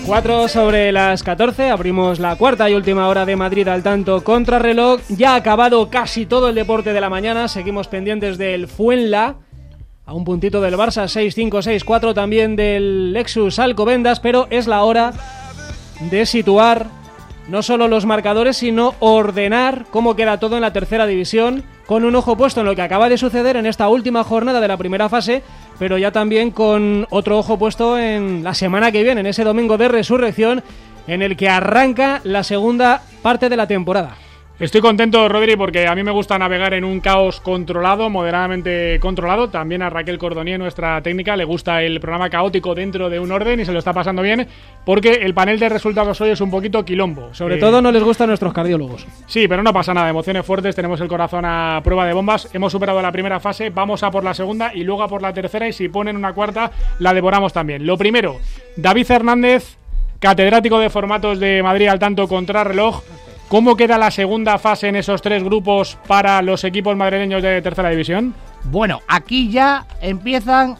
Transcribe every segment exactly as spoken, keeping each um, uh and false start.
cuatro sobre las catorce, abrimos la cuarta y última hora de Madrid al tanto contrarreloj. Ya ha acabado casi todo el deporte de la mañana, seguimos pendientes del Fuenla, a un puntito del Barça, seis cinco, seis cuatro, también del Lexus Alcobendas, pero es la hora de situar no solo los marcadores, sino ordenar cómo queda todo en la tercera división, con un ojo puesto en lo que acaba de suceder en esta última jornada de la primera fase, pero ya también con otro ojo puesto en la semana que viene, en ese domingo de resurrección, en el que arranca la segunda parte de la temporada. Estoy contento, Rodri, porque a mí me gusta navegar en un caos controlado, moderadamente controlado. También a Raquel Cordonier, nuestra técnica, le gusta el programa caótico dentro de un orden y se lo está pasando bien, porque el panel de resultados hoy es un poquito quilombo. Sobre eh, todo no les gustan nuestros cardiólogos. Sí, pero no pasa nada, emociones fuertes, tenemos el corazón a prueba de bombas. Hemos superado la primera fase, vamos a por la segunda y luego a por la tercera, y si ponen una cuarta, la devoramos también. Lo primero, David Hernández, catedrático de formatos de Madrid al tanto contrarreloj. ¿Cómo queda la segunda fase en esos tres grupos para los equipos madrileños de tercera división? Bueno, aquí ya empiezan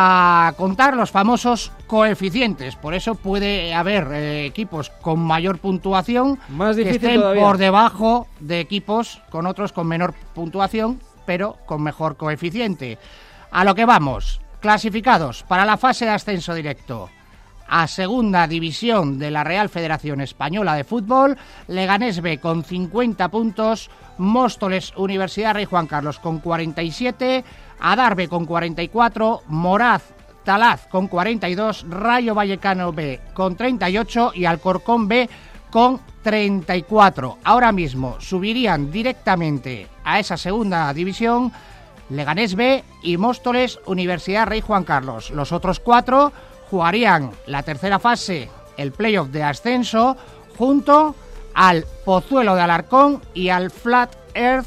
a contar los famosos coeficientes. Por eso puede haber eh, equipos con mayor puntuación Más difícil que estén todavía. por debajo de equipos con otros con menor puntuación, pero con mejor coeficiente. A lo que vamos. Clasificados para la fase de ascenso directo a segunda división de la Real Federación Española de Fútbol: Leganés B con cincuenta puntos, Móstoles Universidad Rey Juan Carlos con cuarenta y siete, Adar B con cuarenta y cuatro, Moraz Talaz con cuarenta y dos, Rayo Vallecano B con treinta y ocho y Alcorcón B con treinta y cuatro. Ahora mismo subirían directamente a esa segunda división Leganés B y Móstoles Universidad Rey Juan Carlos. Los otros cuatro jugarían la tercera fase, el playoff de ascenso, junto al Pozuelo de Alarcón y al Flat Earth,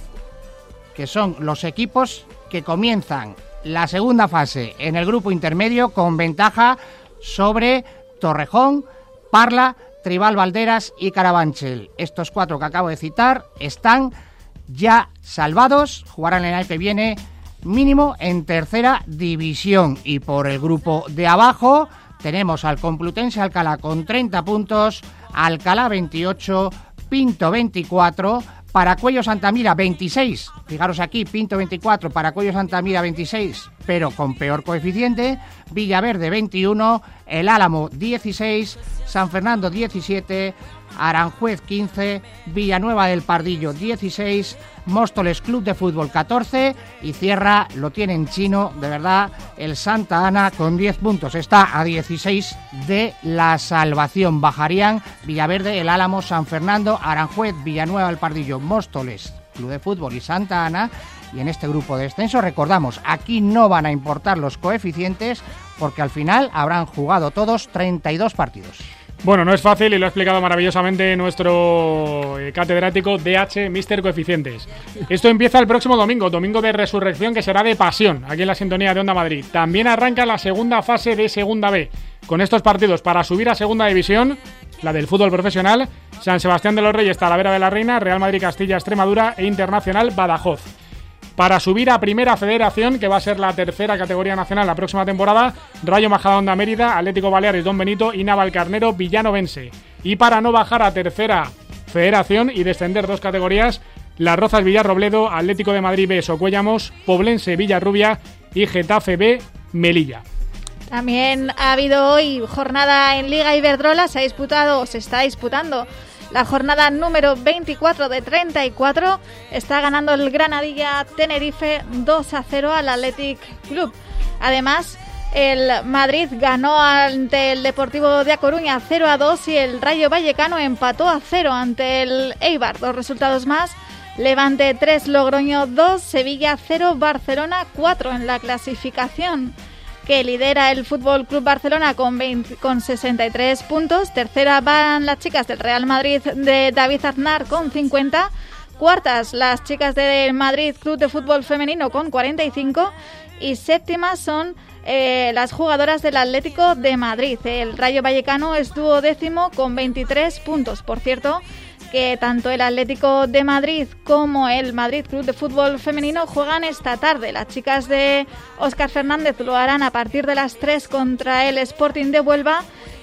que son los equipos que comienzan la segunda fase en el grupo intermedio con ventaja sobre Torrejón, Parla, Tribal Valderas y Carabanchel. Estos cuatro que acabo de citar están ya salvados, jugarán el año que viene mínimo en tercera división. Y por el grupo de abajo tenemos al Complutense Alcalá con treinta puntos, Alcalá veintiocho, Pinto veinticuatro, Paracuellos Santamira veintiséis, fijaros aquí, Pinto veinticuatro, Paracuellos Santamira veintiséis, pero con peor coeficiente, Villaverde veintiuno, El Álamo dieciséis, San Fernando diecisiete, Aranjuez quince, Villanueva del Pardillo dieciséis, Móstoles Club de Fútbol catorce y cierra, lo tiene en chino, de verdad, el Santa Ana con diez puntos. Está a dieciséis de la salvación. Bajarían Villaverde, El Álamo, San Fernando, Aranjuez, Villanueva del Pardillo, Móstoles Club de Fútbol y Santa Ana. Y en este grupo de descenso, recordamos, aquí no van a importar los coeficientes porque al final habrán jugado todos treinta y dos partidos. Bueno, no es fácil y lo ha explicado maravillosamente nuestro eh, catedrático D H, míster Coeficientes. Esto empieza el próximo domingo, domingo de resurrección, que será de pasión, aquí en la sintonía de Onda Madrid. También arranca la segunda fase de Segunda B, con estos partidos para subir a Segunda División, la del fútbol profesional: San Sebastián de los Reyes, Talavera de la Reina, Real Madrid Castilla Extremadura e Internacional Badajoz. Para subir a Primera Federación, que va a ser la tercera categoría nacional la próxima temporada, Rayo Majadahonda Mérida, Atlético Baleares Don Benito y Navalcarnero Villanovense. Y para no bajar a Tercera Federación y descender dos categorías, Las Rozas Villarrobledo, Atlético de Madrid B Socuéllamos, Poblense Villarrubia y Getafe B Melilla. También ha habido hoy jornada en Liga Iberdrola, se ha disputado, se está disputando la jornada número veinticuatro de treinta y cuatro. Está ganando el Granadilla Tenerife dos a cero al Athletic Club. Además, el Madrid ganó ante el Deportivo de A Coruña cero a dos y el Rayo Vallecano empató a cero ante el Eibar. Dos resultados más: Levante tres, Logroño dos, Sevilla cero, Barcelona cuatro en la clasificación, que lidera el F C Barcelona con, veinte, con sesenta y tres puntos. Tercera van las chicas del Real Madrid de David Aznar con cincuenta. Cuartas las chicas del Madrid Club de Fútbol Femenino con cuarenta y cinco. Y séptimas son eh, las jugadoras del Atlético de Madrid. El Rayo Vallecano es duodécimo con veintitrés puntos. Por cierto, que tanto el Atlético de Madrid como el Madrid Club de Fútbol Femenino juegan esta tarde. Las chicas de Óscar Fernández lo harán a partir de las tres contra el Sporting de Huelva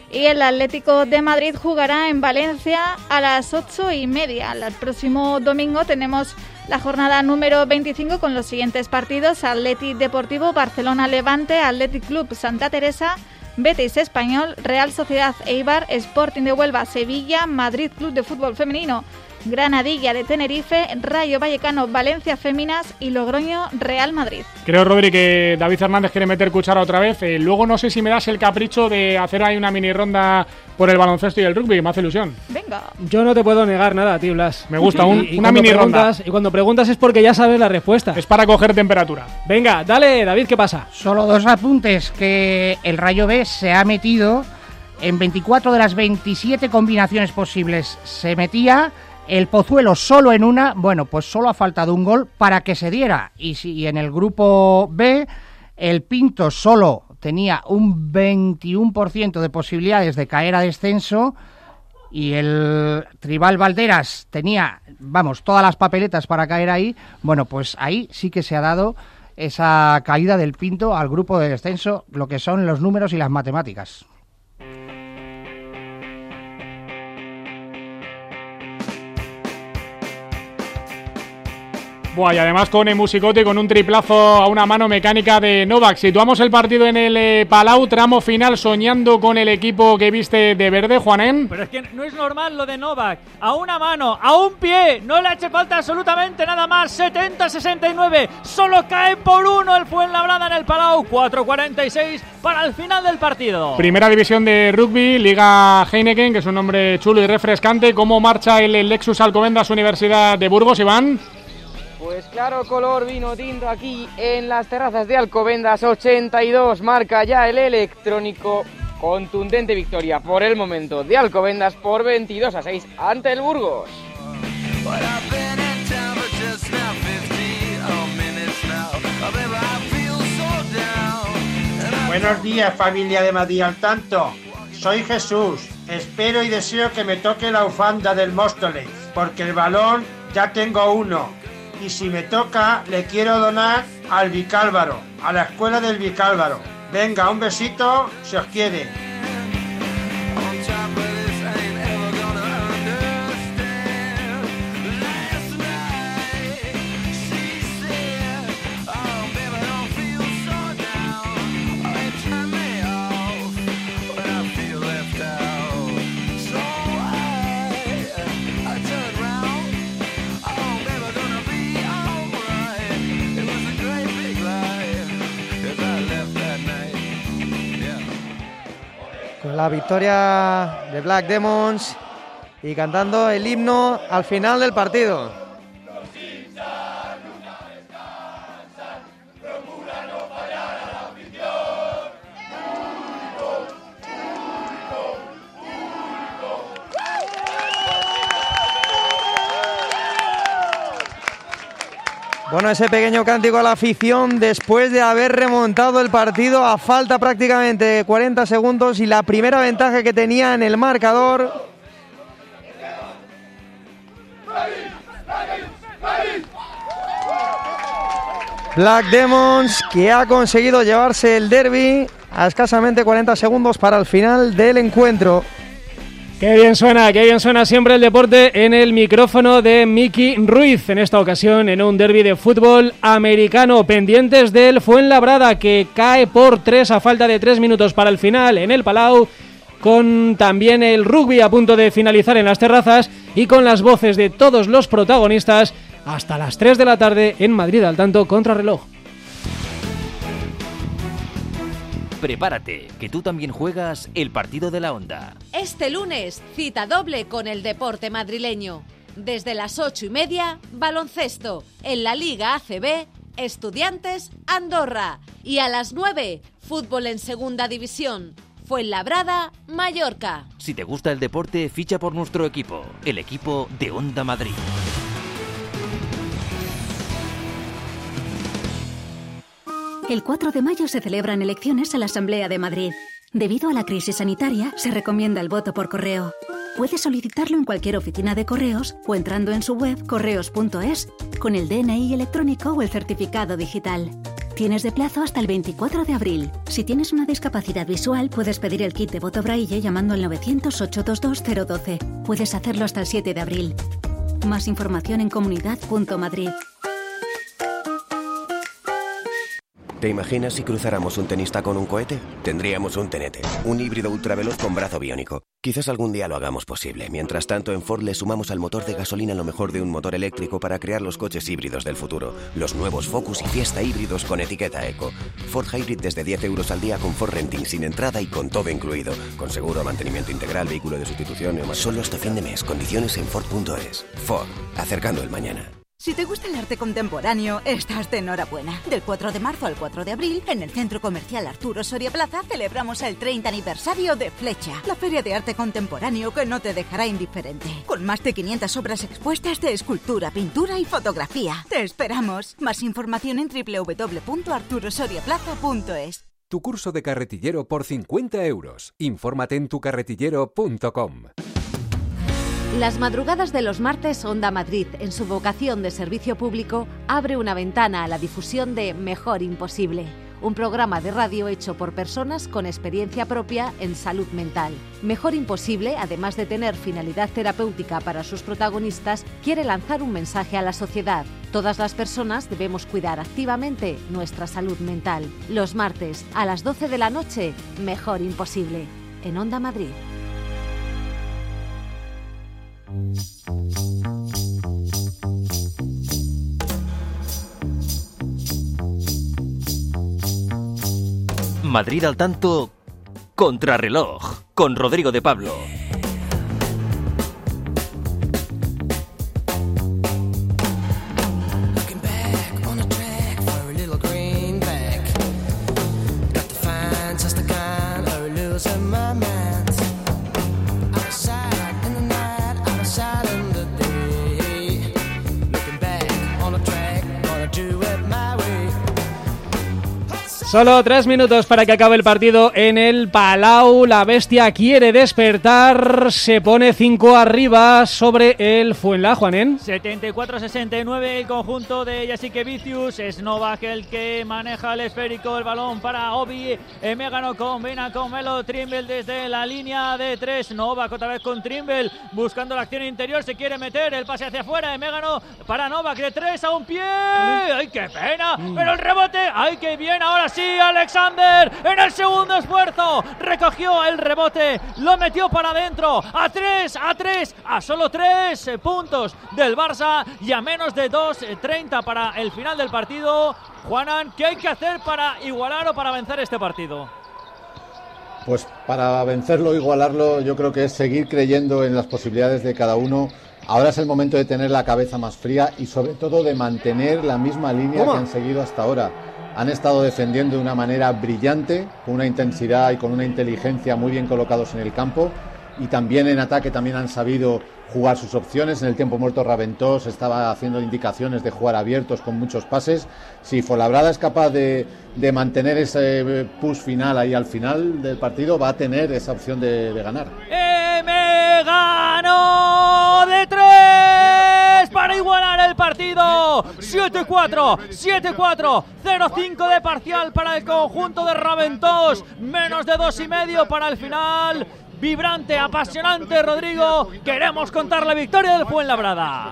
Y el Atlético de Madrid jugará en Valencia a las ocho y media. El próximo domingo tenemos la jornada número veinticinco con los siguientes partidos: Athletic Deportivo, Barcelona Levante, Athletic Club Santa Teresa, Betis Español, Real Sociedad Eibar, Sporting de Huelva Sevilla, Madrid Club de Fútbol Femenino Granadilla de Tenerife, Rayo Vallecano Valencia Féminas y Logroño Real Madrid. Creo, Rodri, que David Hernández quiere meter cuchara otra vez. Eh, luego no sé si me das el capricho de hacer ahí una mini ronda por el baloncesto y el rugby, me hace ilusión. Venga. Yo no te puedo negar nada a ti, Blas. Me gusta, un, y, y una mini ronda. Y cuando preguntas es porque ya sabes la respuesta. Es para coger temperatura. Venga, dale, David, ¿qué pasa? Solo dos apuntes, que el Rayo B se ha metido en veinticuatro de las veintisiete combinaciones posibles. Se metía el Pozuelo solo en una. Bueno, pues solo ha faltado un gol para que se diera. Y si en el grupo B el Pinto solo tenía un veintiuno por ciento de posibilidades de caer a descenso y el Tribal Valderas tenía, vamos, todas las papeletas para caer ahí, bueno, pues ahí sí que se ha dado esa caída del Pinto al grupo de descenso, lo que son los números y las matemáticas. Buah, y además con el musicote, con un triplazo a una mano mecánica de Novak. Situamos el partido en el eh, Palau, tramo final, soñando con el equipo que viste de verde, Juanen. Pero es que no es normal lo de Novak. A una mano, a un pie, no le ha hecho falta absolutamente nada más. setenta a sesenta y nueve, solo cae por uno el Fuenlabrada en el Palau. cuatro cuarenta y seis para el final del partido. Primera división de rugby, Liga Heineken, que es un nombre chulo y refrescante. ¿Cómo marcha el, el Lexus Alcobendas Universidad de Burgos, Iván? Pues claro, color vino tinto aquí en las terrazas de Alcobendas. Ochenta y dos marca ya el electrónico. Contundente victoria por el momento de Alcobendas por veintidós a seis ante el Burgos. Buenos días, familia de Madrid al tanto. Soy Jesús. Espero y deseo que me toque la bufanda del Móstoles, porque el balón ya tengo uno. Y si me toca, le quiero donar al Vicálvaro, a la escuela del Vicálvaro. Venga, un besito, si os quiere. Con la victoria de Black Demons y cantando el himno al final del partido. Bueno, ese pequeño cántico a la afición después de haber remontado el partido a falta prácticamente de cuarenta segundos y la primera ventaja que tenía en el marcador. Black Demons, que ha conseguido llevarse el derbi a escasamente cuarenta segundos para el final del encuentro. Qué bien suena, qué bien suena siempre el deporte en el micrófono de Miki Ruiz, en esta ocasión en un derbi de fútbol americano, pendientes del Fuenlabrada, que cae por tres a falta de tres minutos para el final en el Palau, con también el rugby a punto de finalizar en las terrazas y con las voces de todos los protagonistas hasta las tres de la tarde en Madrid al tanto contrarreloj. Prepárate, que tú también juegas el partido de la Onda. Este lunes, cita doble con el deporte madrileño. Desde las ocho y media, baloncesto. En la Liga A C B, Estudiantes Andorra. Y a las nueve, fútbol en segunda división. Fuenlabrada, Mallorca. Si te gusta el deporte, ficha por nuestro equipo, el equipo de Onda Madrid. El cuatro de mayo se celebran elecciones a la Asamblea de Madrid. Debido a la crisis sanitaria, se recomienda el voto por correo. Puedes solicitarlo en cualquier oficina de correos o entrando en su web correos punto es con el D N I electrónico o el certificado digital. Tienes de plazo hasta el veinticuatro de abril. Si tienes una discapacidad visual, puedes pedir el kit de voto braille llamando al novecientos, ochocientos veintidós, cero doce. Puedes hacerlo hasta el siete de abril. Más información en comunidad punto madrid. ¿Te imaginas si cruzáramos un tenista con un cohete? Tendríamos un tenete, un híbrido ultraveloz con brazo biónico. Quizás algún día lo hagamos posible. Mientras tanto, en Ford le sumamos al motor de gasolina lo mejor de un motor eléctrico para crear los coches híbridos del futuro. Los nuevos Focus y Fiesta híbridos con etiqueta Eco. Ford Hybrid desde diez euros al día con Ford Renting sin entrada y con todo incluido. Con seguro, mantenimiento integral, vehículo de sustitución... Solo hasta fin de mes. Condiciones en Ford punto es. Ford. Acercando el mañana. Si te gusta el arte contemporáneo, estás de enhorabuena. Del cuatro de marzo al cuatro de abril, en el Centro Comercial Arturo Soria Plaza, celebramos el treinta aniversario de Flecha, la feria de arte contemporáneo que no te dejará indiferente. Con más de quinientas obras expuestas de escultura, pintura y fotografía. ¡Te esperamos! Más información en doble u doble u doble u punto arturo soria plaza punto es. Tu curso de carretillero por cincuenta euros. Infórmate en tu carretillero punto com. Las madrugadas de los martes, Onda Madrid, en su vocación de servicio público, abre una ventana a la difusión de Mejor Imposible, un programa de radio hecho por personas con experiencia propia en salud mental. Mejor Imposible, además de tener finalidad terapéutica para sus protagonistas, quiere lanzar un mensaje a la sociedad. Todas las personas debemos cuidar activamente nuestra salud mental. Los martes, a las doce de la noche, Mejor Imposible, en Onda Madrid. Madrid al tanto, contrarreloj, con Rodrigo de Pablo. Solo tres minutos para que acabe el partido en el Palau. La Bestia quiere despertar. Se pone cinco arriba sobre el Fuenla, Juanen. setenta y cuatro sesenta y nueve el conjunto de Jasikevičius. Es Novak el que maneja el esférico. El balón para Obi. Emegano combina con Melo Trimble desde la línea de tres. Novak otra vez con Trimble. Buscando la acción interior. Se quiere meter. El pase hacia afuera. Emegano para Novak de tres a un pie. ¡Ay, qué pena! Pero el rebote. ¡Ay, qué bien! Ahora sí. Alexander en el segundo esfuerzo recogió el rebote, lo metió para adentro, a tres, a tres, a solo tres puntos del Barça y a menos de dos treinta para el final del partido. Juanan, ¿qué hay que hacer para igualar o para vencer este partido? Pues para vencerlo, igualarlo, yo creo que es seguir creyendo en las posibilidades de cada uno. Ahora es el momento de tener la cabeza más fría y sobre todo de mantener la misma línea ¿Cómo? que han seguido hasta ahora. Han estado defendiendo de una manera brillante, con una intensidad y con una inteligencia muy bien colocados en el campo, y también en ataque también han sabido jugar sus opciones. En el tiempo muerto Raventós estaba haciendo indicaciones de jugar abiertos con muchos pases. Si Fuenlabrada es capaz de, de mantener ese push final ahí al final del partido, va a tener esa opción de, de ganar. ¡Me ganó de tres para igualar el partido! siete cuatro, siete cuatro, cero cinco de parcial para el conjunto de Raventós, menos de dos y medio para el final. Vibrante, apasionante, Rodrigo. Queremos contar la victoria del Fuenlabrada.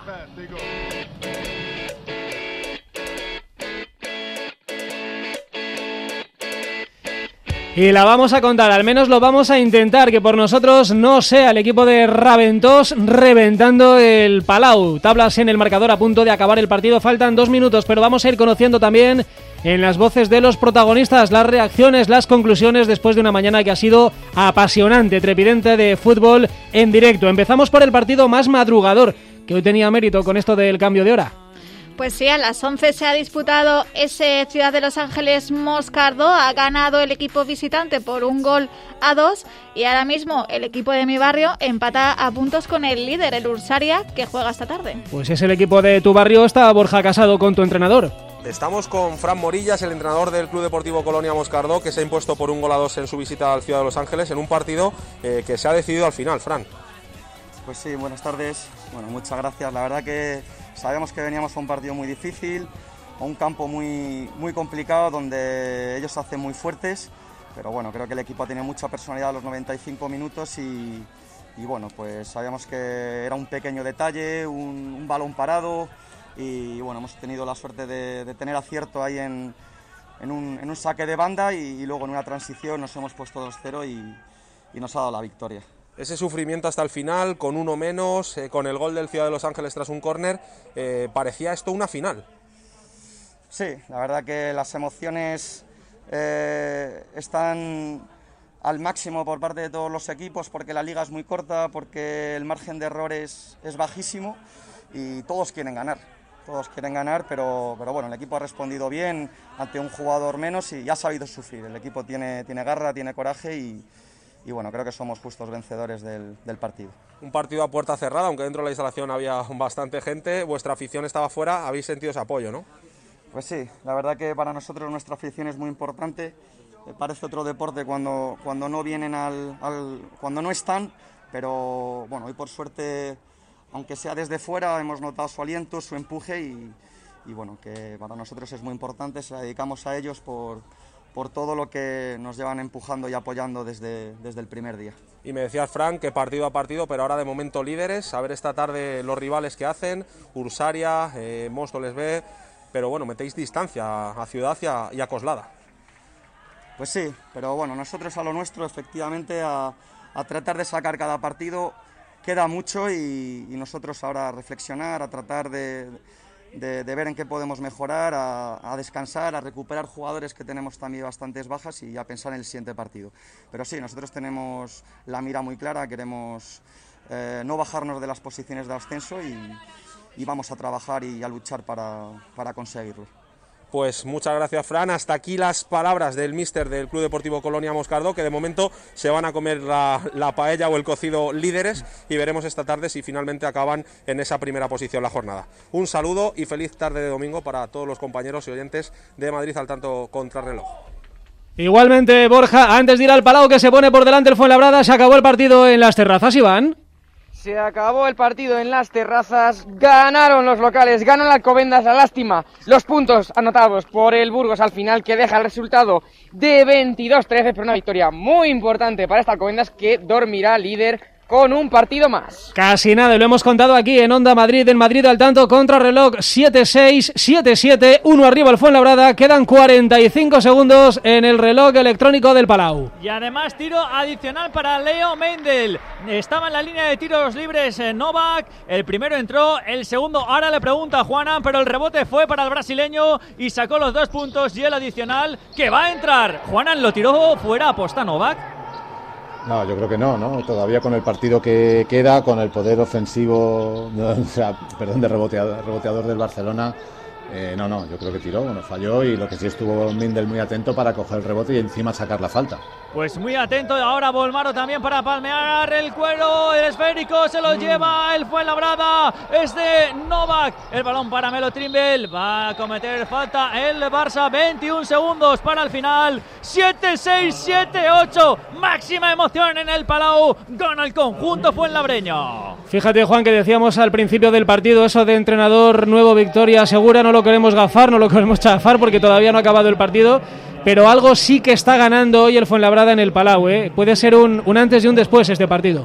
Y la vamos a contar, al menos lo vamos a intentar, que por nosotros no sea el equipo de Raventós reventando el Palau. Tablas en el marcador a punto de acabar el partido, faltan dos minutos, pero vamos a ir conociendo también en las voces de los protagonistas las reacciones, las conclusiones después de una mañana que ha sido apasionante, trepidante de fútbol en directo. Empezamos por el partido más madrugador, que hoy tenía mérito con esto del cambio de hora. Pues sí, a las once se ha disputado ese Ciudad de Los Ángeles Moscardó. Ha ganado el equipo visitante por un gol a dos y ahora mismo el equipo de mi barrio empata a puntos con el líder, el Ursaria, que juega esta tarde. Pues es el equipo de tu barrio. Está Borja Casado con tu entrenador. Estamos con Fran Morillas, el entrenador del Club Deportivo Colonia Moscardó, que se ha impuesto por un gol a dos en su visita al Ciudad de Los Ángeles en un partido eh, que se ha decidido al final. Fran. Pues sí, buenas tardes. Bueno, muchas gracias. La verdad que sabíamos que veníamos a un partido muy difícil, a un campo muy, muy complicado donde ellos se hacen muy fuertes, pero bueno, creo que el equipo ha tenido mucha personalidad a los noventa y cinco minutos y, y bueno, pues sabíamos que era un pequeño detalle, un, un balón parado y bueno, hemos tenido la suerte de, de tener acierto ahí en, en, un, en un saque de banda y, y luego en una transición nos hemos puesto dos cero y, y nos ha dado la victoria. Ese sufrimiento hasta el final, con uno menos, eh, con el gol del Ciudad de Los Ángeles tras un córner, eh, parecía esto una final. Sí, la verdad que las emociones eh, están al máximo por parte de todos los equipos porque la liga es muy corta, porque el margen de errores es bajísimo y todos quieren ganar, todos quieren ganar, pero, pero bueno, el equipo ha respondido bien ante un jugador menos y ha sabido sufrir. El equipo tiene, tiene garra, tiene coraje y, y bueno, creo que somos justos vencedores del, del partido. Un partido a puerta cerrada, aunque dentro de la instalación había bastante gente, vuestra afición estaba fuera, habéis sentido ese apoyo, ¿no? Pues sí, la verdad que para nosotros nuestra afición es muy importante. Parece otro deporte cuando, cuando no vienen al, al cuando no están, pero bueno, hoy por suerte, aunque sea desde fuera, hemos notado su aliento, su empuje y, y bueno, que para nosotros es muy importante, se la dedicamos a ellos por, por todo lo que nos llevan empujando y apoyando desde, desde el primer día. Y me decías, Frank, que partido a partido, pero ahora de momento líderes, a ver esta tarde los rivales que hacen, Ursaria, eh, Móstoles B, pero bueno, metéis distancia a Ciudad y a, y a Coslada. Pues sí, pero bueno, nosotros a lo nuestro, efectivamente, a, a tratar de sacar cada partido, queda mucho y, y nosotros ahora a reflexionar, a tratar de, de, de ver en qué podemos mejorar, a, a descansar, a recuperar jugadores que tenemos también bastantes bajas y a pensar en el siguiente partido. Pero sí, nosotros tenemos la mira muy clara, queremos eh, no bajarnos de las posiciones de ascenso y, y vamos a trabajar y a luchar para, para conseguirlo. Pues muchas gracias, Fran. Hasta aquí las palabras del míster del Club Deportivo Colonia Moscardó, que de momento se van a comer la, la paella o el cocido líderes y veremos esta tarde si finalmente acaban en esa primera posición la jornada. Un saludo y feliz tarde de domingo para todos los compañeros y oyentes de Madrid al tanto contrarreloj. Igualmente, Borja, antes de ir al Palau que se pone por delante el Fuenlabrada, se acabó el partido en las terrazas, Iván. Se acabó el partido en las terrazas, ganaron los locales, ganó el Alcobendas, la lástima, los puntos anotados por el Burgos al final que deja el resultado de veintidós trece, pero una victoria muy importante para esta Alcobendas que dormirá líder con un partido más. Casi nada, y lo hemos contado aquí en Onda Madrid, en Madrid al tanto, contrarreloj siete seis, siete siete, uno arriba el Fuenlabrada, quedan cuarenta y cinco segundos en el reloj electrónico del Palau. Y además tiro adicional para Leo Mendel, estaba en la línea de tiros libres en Novak, el primero entró, el segundo ahora le pregunta a Juanan, pero el rebote fue para el brasileño y sacó los dos puntos y el adicional que va a entrar. Juanan lo tiró fuera, aposta Novak. No, yo creo que no, ¿no? Todavía con el partido que queda, con el poder ofensivo, no, o sea, perdón, de reboteador, reboteador del Barcelona, eh, no, no, yo creo que tiró, bueno, falló y lo que sí estuvo Mindel muy atento para coger el rebote y encima sacar la falta. Pues muy atento, ahora Bolmaro también para palmear el cuero, el esférico se lo mm. lleva el Fuenlabrada, es de Novak, el balón para Melo Trimble, va a cometer falta el Barça, veintiún segundos para el final, siete seis, siete ocho, máxima emoción en el Palau, gana el conjunto fuenlabreño. Fíjate, Juan, que decíamos al principio del partido eso de entrenador nuevo, victoria segura, no lo queremos gafar, no lo queremos chafar porque todavía no ha acabado el partido, pero algo sí que está ganando hoy el Fuenlabrada en el Palau, ¿eh? Puede ser un, un antes y un después este partido.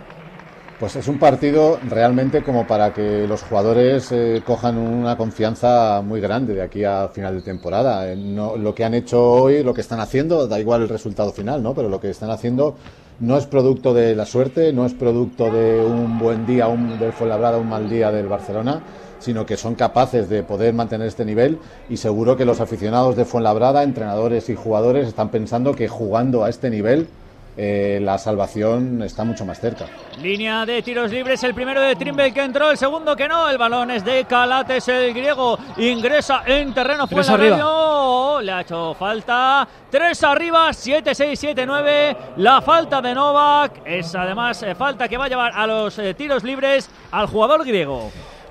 Pues es un partido realmente como para que los jugadores eh, cojan una confianza muy grande de aquí a final de temporada. Eh, no, lo que han hecho hoy, lo que están haciendo, da igual el resultado final, ¿no? Pero lo que están haciendo no es producto de la suerte, no es producto de un buen día un, del Fuenlabrada, un mal día del Barcelona, sino que son capaces de poder mantener este nivel y seguro que los aficionados de Fuenlabrada, entrenadores y jugadores están pensando que jugando a este nivel eh, la salvación está mucho más cerca. Línea de tiros libres, el primero de Trimble que entró, el segundo que no, el balón es de Calates, el griego ingresa en terreno fuenlabrado, le ha hecho falta, tres arriba, siete seis, siete nueve, la falta de Novak, es además eh, falta que va a llevar a los eh, tiros libres al jugador griego.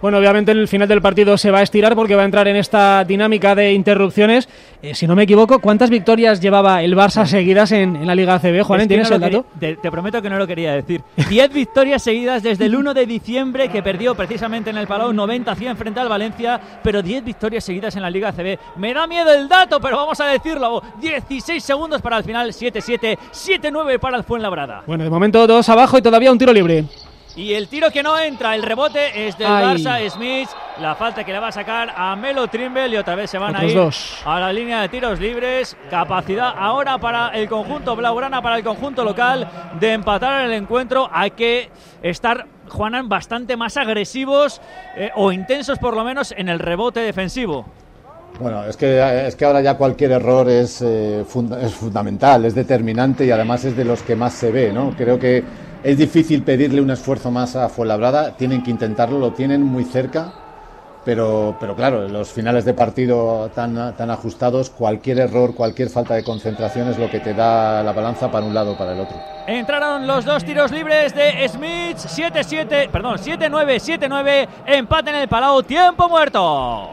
Bueno, obviamente el final del partido se va a estirar porque va a entrar en esta dinámica de interrupciones. Eh, si no me equivoco, ¿cuántas victorias llevaba el Barça seguidas en, en la Liga A C B? Juan, ¿tienes no el dato? Quería, te, te prometo que no lo quería decir. Diez victorias seguidas desde el uno de diciembre, que perdió precisamente en el Palau noventa a cien frente al Valencia, pero diez victorias seguidas en la Liga A C B. Me da miedo el dato, pero vamos a decirlo. dieciséis segundos para el final, siete siete, siete nueve para el Fuenlabrada. Bueno, de momento dos abajo y todavía un tiro libre. Y el tiro que no entra, el rebote es del Ay. Barça. Smith, la falta que le va a sacar a Melo Trimble y otra vez se van Otros a ir dos. a la línea de tiros libres. Capacidad ahora para el conjunto blaugrana, para el conjunto local, de empatar el encuentro. Hay que estar, Juanan, bastante más agresivos eh, o intensos por lo menos en el rebote defensivo. Bueno, es que, es que ahora ya cualquier error es, eh, funda- es fundamental, es determinante y además es de los que más se ve, ¿no? Creo que es difícil pedirle un esfuerzo más a Fuenlabrada, tienen que intentarlo, lo tienen muy cerca, pero, pero claro, en los finales de partido tan, tan ajustados, cualquier error, cualquier falta de concentración es lo que te da la balanza para un lado o para el otro. Entraron los dos tiros libres de Smith, siete siete, perdón, siete nueve, siete nueve, empate en el Palau, tiempo muerto.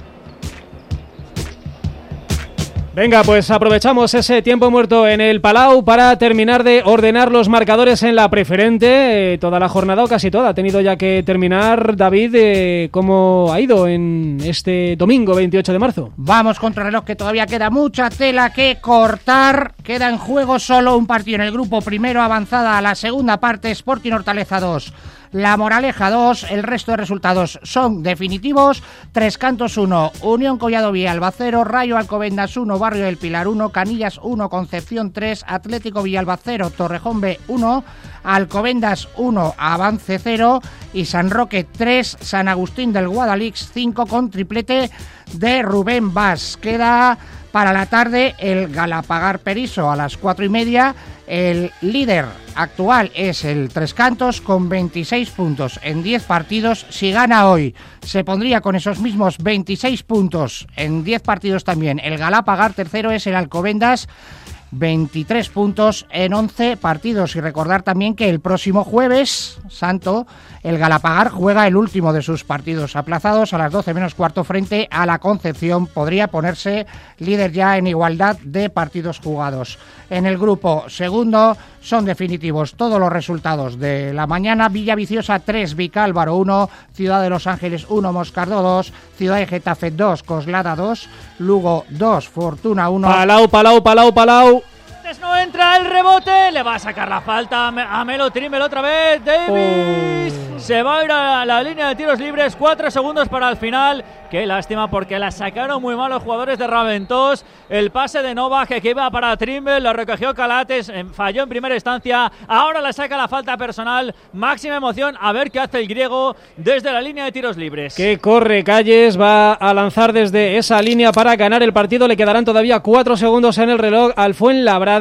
Venga, pues aprovechamos ese tiempo muerto en el Palau para terminar de ordenar los marcadores en la preferente. Eh, toda la jornada o casi toda ha tenido ya que terminar. David, eh, ¿cómo ha ido en este domingo veintiocho de marzo? Vamos contra reloj, que todavía queda mucha tela que cortar. Queda en juego solo un partido en el grupo primero, avanzada a la segunda parte, Sporting Hortaleza dos. La Moraleja dos, el resto de resultados son definitivos. Tres Cantos uno, Unión Collado Villalba cero, Rayo Alcobendas uno, Barrio del Pilar uno, Canillas uno, Concepción tres, Atlético Villalba cero, Torrejón B uno, Alcobendas uno, Avance cero y San Roque tres, San Agustín del Guadalix cinco con triplete de Rubén Bas. Queda para la tarde el Galapagar Periso a las cuatro y media. El líder actual es el Tres Cantos con veintiséis puntos en diez partidos. Si gana hoy, se pondría con esos mismos veintiséis puntos en diez partidos también. El Galapagar, tercero es el Alcobendas, veintitrés puntos en once partidos. Y recordar también que el próximo jueves santo el Galapagar juega el último de sus partidos aplazados a las doce menos cuarto frente a la Concepción. Podría ponerse líder ya en igualdad de partidos jugados. En el grupo segundo son definitivos todos los resultados de la mañana. Villaviciosa tres, Vicálvaro uno, Ciudad de Los Ángeles uno, Moscardó dos, Ciudad de Getafe dos, Coslada dos, Lugo dos, Fortuna uno. Palau, Palau, Palau, Palau. No entra el rebote, le va a sacar la falta a Melo Trimble otra vez. Davis oh. se va a ir a la línea de tiros libres, cuatro segundos para el final. Qué lástima porque la sacaron muy mal los jugadores de Raventós. El pase de Novak que iba para Trimble, lo recogió Calates, falló en primera instancia. Ahora le saca la falta personal. Máxima emoción a ver qué hace el griego desde la línea de tiros libres. Que corre Calles, va a lanzar desde esa línea para ganar el partido. Le quedarán todavía cuatro segundos en el reloj al Fuenlabrada.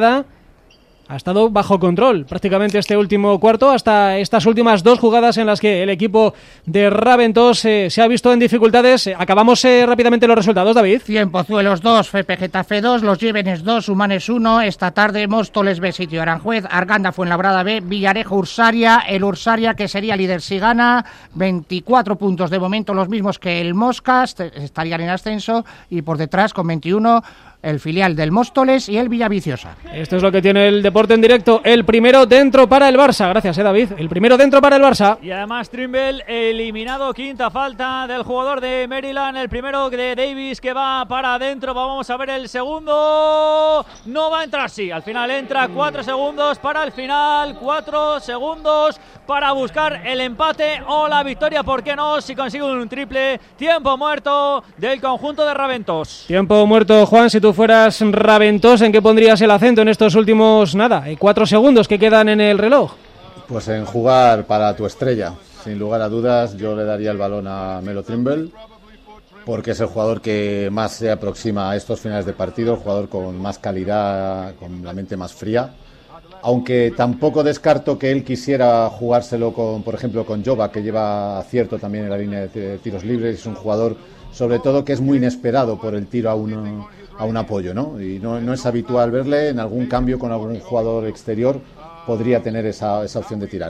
Ha estado bajo control prácticamente este último cuarto, hasta estas últimas dos jugadas en las que el equipo de Raventós eh, se ha visto en dificultades. Acabamos eh, rápidamente los resultados, David. Cienpozuelos dos, F P Getafe dos, Los Llévenes dos, Humanes uno. Esta tarde Móstoles B, Sitio Aranjuez, Arganda Fuenlabrada B, Villarejo Ursaria. El Ursaria, que sería líder si gana, veinticuatro puntos de momento, los mismos que el Moscas, estarían en ascenso, y por detrás con veintiuno el filial del Móstoles y el Villaviciosa. Esto es lo que tiene el deporte en directo. El primero dentro para el Barça. Gracias, eh, David. El primero dentro para el Barça. Y además Trimble eliminado. Quinta falta del jugador de Maryland. El primero de Davis que va para adentro. Vamos a ver el segundo. No va a entrar, sí. Al final entra. Cuatro segundos para el final. Cuatro segundos para buscar el empate o la victoria. ¿Por qué no? Si consigue un triple. Tiempo muerto del conjunto de Raventós. Tiempo muerto, Juan. Si tú fueras Raventós, ¿en qué pondrías el acento en estos últimos, nada, cuatro segundos que quedan en el reloj? Pues en jugar para tu estrella. Sin lugar a dudas, yo le daría el balón a Melo Trimble, porque es el jugador que más se aproxima a estos finales de partido, el jugador con más calidad, con la mente más fría. Aunque tampoco descarto que él quisiera jugárselo con, por ejemplo, con Jova, que lleva acierto también en la línea de tiros libres. Es un jugador, sobre todo, que es muy inesperado por el tiro a uno, a un apoyo, ¿no? Y no, no es habitual verle. En algún cambio con algún jugador exterior podría tener esa, esa opción de tirar.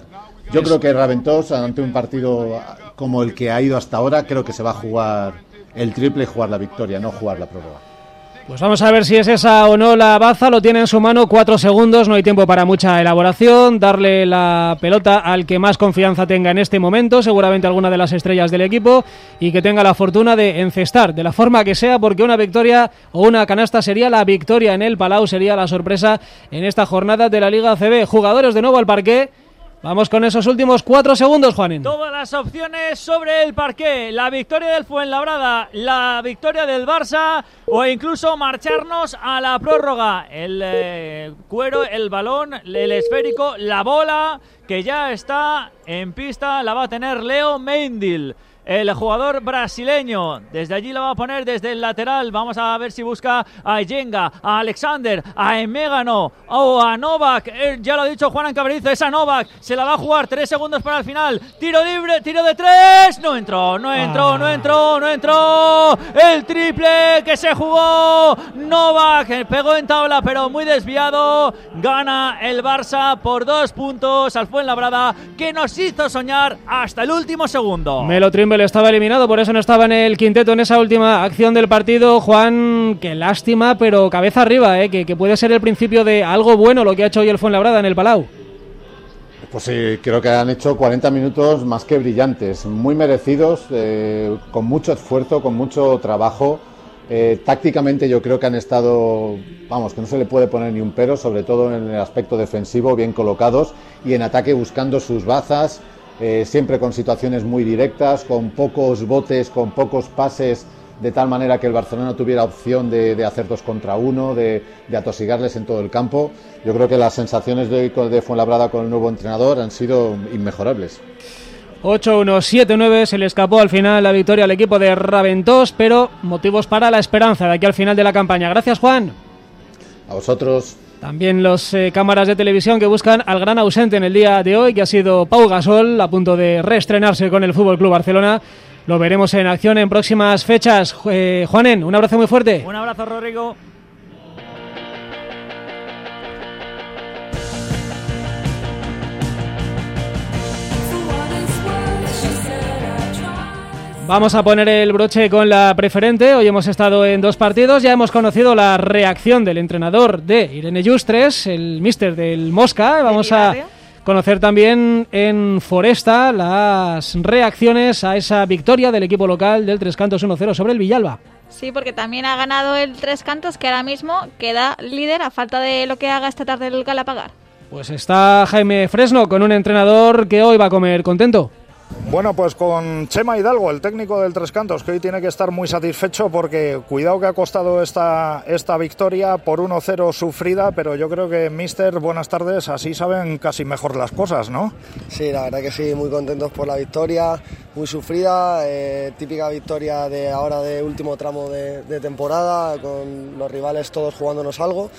Yo creo que Raventós, ante un partido como el que ha ido hasta ahora, creo que se va a jugar el triple y jugar la victoria, no jugar la prórroga. Pues vamos a ver si es esa o no la baza. Lo tiene en su mano, cuatro segundos, no hay tiempo para mucha elaboración. Darle la pelota al que más confianza tenga en este momento, seguramente alguna de las estrellas del equipo, y que tenga la fortuna de encestar, de la forma que sea, porque una victoria o una canasta sería la victoria en el Palau, sería la sorpresa en esta jornada de la Liga A C B. Jugadores de nuevo al parqué. Vamos con esos últimos cuatro segundos, Juanín. Todas las opciones sobre el parqué. La victoria del Fuenlabrada, la victoria del Barça o incluso marcharnos a la prórroga. El eh, cuero, el balón, el esférico, la bola que ya está en pista la va a tener Leo Mendil. El jugador brasileño, desde allí lo va a poner desde el lateral. Vamos a ver si busca a Yenga, a Alexander, a Emegano o a Novak. Eh, ya lo ha dicho Juan Cabrerizo, es a Novak. Se la va a jugar, tres segundos para el final. Tiro libre, tiro de tres. No entró, no entró, ah. no entró, no entró. El triple que se jugó Novak. Pegó en tabla, pero muy desviado. Gana el Barça por dos puntos al Fuenlabrada, que nos hizo soñar hasta el último segundo. Melo Trimble estaba eliminado, por eso no estaba en el quinteto en esa última acción del partido. Juan, qué lástima, pero cabeza arriba, ¿eh? que, que puede ser el principio de algo bueno lo que ha hecho hoy el Fuenlabrada en el Palau. Pues sí, creo que han hecho cuarenta minutos más que brillantes, muy merecidos, eh, con mucho esfuerzo, con mucho trabajo. Eh, tácticamente yo creo que han estado, vamos, que no se le puede poner ni un pero, sobre todo en el aspecto defensivo, bien colocados, y en ataque buscando sus bazas. Eh, siempre con situaciones muy directas, con pocos botes, con pocos pases, de tal manera que el Barcelona tuviera opción de, de hacer dos contra uno, de, de atosigarles en todo el campo. Yo creo que las sensaciones de hoy de Fuenlabrada con el nuevo entrenador han sido inmejorables. ocho uno, siete nueve, se le escapó al final la victoria al equipo de Raventós, pero motivos para la esperanza de aquí al final de la campaña. Gracias, Juan. A vosotros. También los eh, cámaras de televisión que buscan al gran ausente en el día de hoy, que ha sido Pau Gasol, a punto de reestrenarse con el F C Barcelona. Lo veremos en acción en próximas fechas. Eh, Juanen, un abrazo muy fuerte. Un abrazo, Rodrigo. Vamos a poner el broche con la preferente. Hoy hemos estado en dos partidos. Ya hemos conocido la reacción del entrenador de Irene Llustres, el míster del Mosca. Vamos a conocer también en Foresta las reacciones a esa victoria del equipo local del Tres Cantos uno cero sobre el Villalba. Sí, porque también ha ganado el Tres Cantos, que ahora mismo queda líder a falta de lo que haga esta tarde el Galapagar. Pues está Jaime Fresno con un entrenador que hoy va a comer contento. Bueno, pues con Chema Hidalgo, el técnico del Tres Cantos, que hoy tiene que estar muy satisfecho porque cuidado que ha costado esta, esta victoria por uno cero sufrida, pero yo creo que, míster, buenas tardes, así saben casi mejor las cosas, ¿no? Sí, la verdad que sí, muy contentos por la victoria, muy sufrida, eh, típica victoria de ahora de último tramo de, de temporada, con los rivales todos jugándonos algo.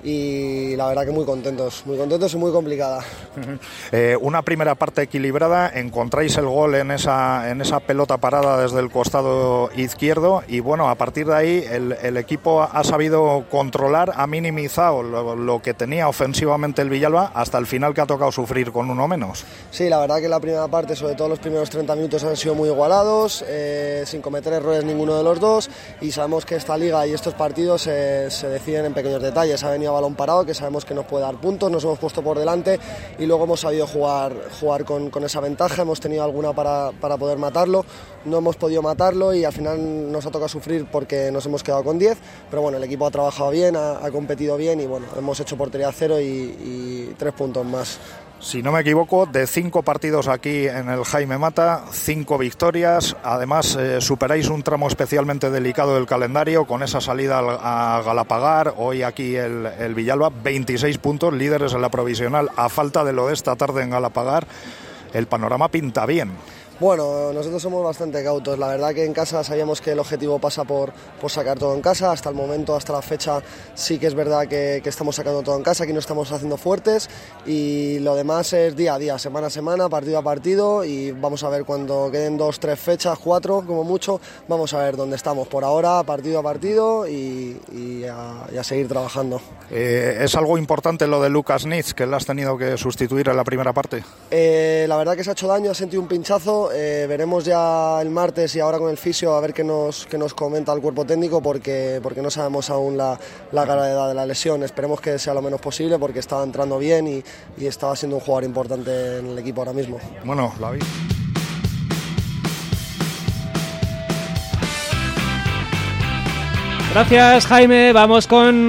Y la verdad que muy contentos, muy contentos y muy complicada. Eh, una primera parte equilibrada, encontráis el gol en esa, en esa pelota parada desde el costado izquierdo y bueno, a partir de ahí el, el equipo ha sabido controlar, ha minimizado lo, lo que tenía ofensivamente el Villalba hasta el final, que ha tocado sufrir con uno menos. Sí, la verdad que la primera parte, sobre todo los primeros treinta minutos, han sido muy igualados, eh, sin cometer errores ninguno de los dos, y sabemos que esta liga y estos partidos eh, se deciden en pequeños detalles. Ha venido balón parado, que sabemos que nos puede dar puntos, nos hemos puesto por delante y luego hemos sabido jugar, jugar con, con esa ventaja, hemos tenido alguna para, para poder matarlo, no hemos podido matarlo y al final nos ha tocado sufrir porque nos hemos quedado con diez, pero bueno, el equipo ha trabajado bien, ha, ha competido bien y bueno, hemos hecho portería cero y, y tres puntos más. Si no me equivoco, de cinco partidos aquí en el Jaime Mata, cinco victorias. Además, eh, superáis un tramo especialmente delicado del calendario con esa salida a Galapagar. Hoy aquí el, el Villalba, veintiséis puntos, líderes en la provisional, a falta de lo de esta tarde en Galapagar. El panorama pinta bien. Bueno, nosotros somos bastante cautos. La verdad que en casa sabíamos que el objetivo pasa por, por sacar todo en casa. Hasta el momento, hasta la fecha, sí que es verdad que, que estamos sacando todo en casa, aquí no estamos haciendo fuertes y lo demás es día a día, semana a semana, partido a partido y vamos a ver cuando queden dos, tres fechas, cuatro como mucho, vamos a ver dónde estamos. Por ahora, partido a partido y, y, a, y a seguir trabajando. Eh, es algo importante lo de Lucas Nitz, que le has tenido que sustituir en la primera parte. Eh, la verdad que se ha hecho daño, ha sentido un pinchazo. Eh, veremos ya el martes y ahora con el fisio a ver qué nos, qué nos comenta el cuerpo técnico porque, porque no sabemos aún la, la gravedad de la lesión. Esperemos que sea lo menos posible porque estaba entrando bien y, y estaba siendo un jugador importante en el equipo ahora mismo. Bueno, la vi. Gracias, Jaime. Vamos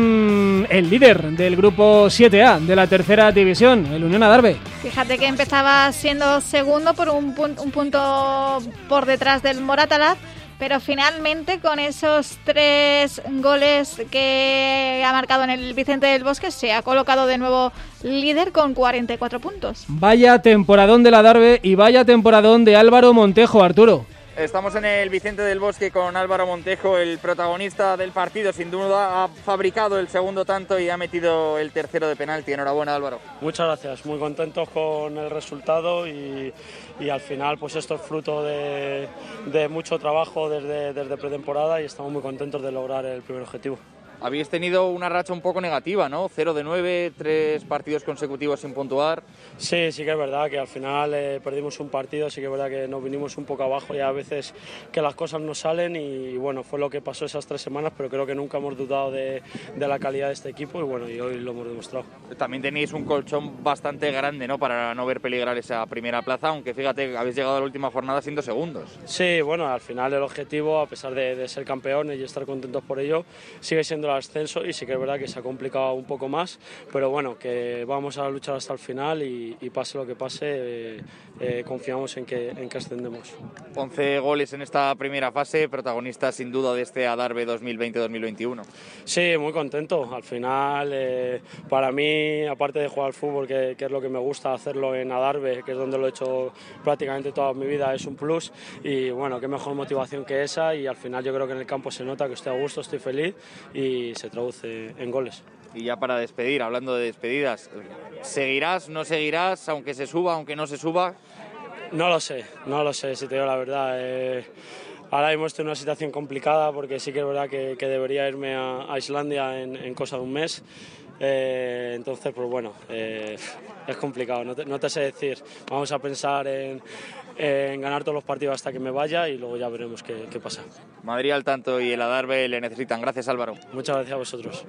con el líder del grupo siete A de la tercera división, el Unión Adarve. Fíjate que empezaba siendo segundo por un, pun- un punto por detrás del Moratalaz, pero finalmente con esos tres goles que ha marcado en el Vicente del Bosque se ha colocado de nuevo líder con cuarenta y cuatro puntos. Vaya temporadón del Adarve y vaya temporadón de Álvaro Montejo, Arturo. Estamos en el Vicente del Bosque con Álvaro Montejo, el protagonista del partido. Sin duda ha fabricado el segundo tanto y ha metido el tercero de penalti. Enhorabuena, Álvaro. Muchas gracias, muy contentos con el resultado y, y al final pues esto es fruto de, de mucho trabajo desde, desde pretemporada y estamos muy contentos de lograr el primer objetivo. Habéis tenido una racha un poco negativa, ¿no? cero de nueve, tres partidos consecutivos sin puntuar. Sí, sí que es verdad que al final eh, perdimos un partido, sí que es verdad que nos vinimos un poco abajo y a veces que las cosas no salen y bueno, fue lo que pasó esas tres semanas, pero creo que nunca hemos dudado de, de la calidad de este equipo y bueno, y hoy lo hemos demostrado. También tenéis un colchón bastante grande, ¿no? Para no ver peligrar esa primera plaza, aunque fíjate, habéis llegado a la última jornada siendo segundos. Sí, bueno, al final el objetivo, a pesar de, de ser campeones y estar contentos por ello, sigue siendo el ascenso y sí que es verdad que se ha complicado un poco más, pero bueno, que vamos a luchar hasta el final y, y pase lo que pase, eh, eh, confiamos en que, en que ascendemos. once goles en esta primera fase, protagonista sin duda de este Adarve dos mil veinte dos mil veintiuno. Sí, muy contento. Al final, eh, para mí, aparte de jugar al fútbol, que, que es lo que me gusta hacerlo en Adarve, que es donde lo he hecho prácticamente toda mi vida, es un plus y bueno, qué mejor motivación que esa y al final yo creo que en el campo se nota que estoy a gusto, estoy feliz y se traduce en goles. Y ya para despedir, hablando de despedidas, ¿seguirás, no seguirás, aunque se suba, aunque no se suba? No lo sé, no lo sé, si te digo la verdad. Eh, ahora mismo estoy en una situación complicada porque sí que es verdad que, que debería irme a, a Islandia en, en cosa de un mes. Eh, entonces, pues bueno, eh, es complicado, no te, no te sé decir. Vamos a pensar en, en ganar todos los partidos hasta que me vaya y luego ya veremos qué, qué pasa. Madrid al tanto y el Adarve le necesitan. Gracias, Álvaro. Muchas gracias a vosotros.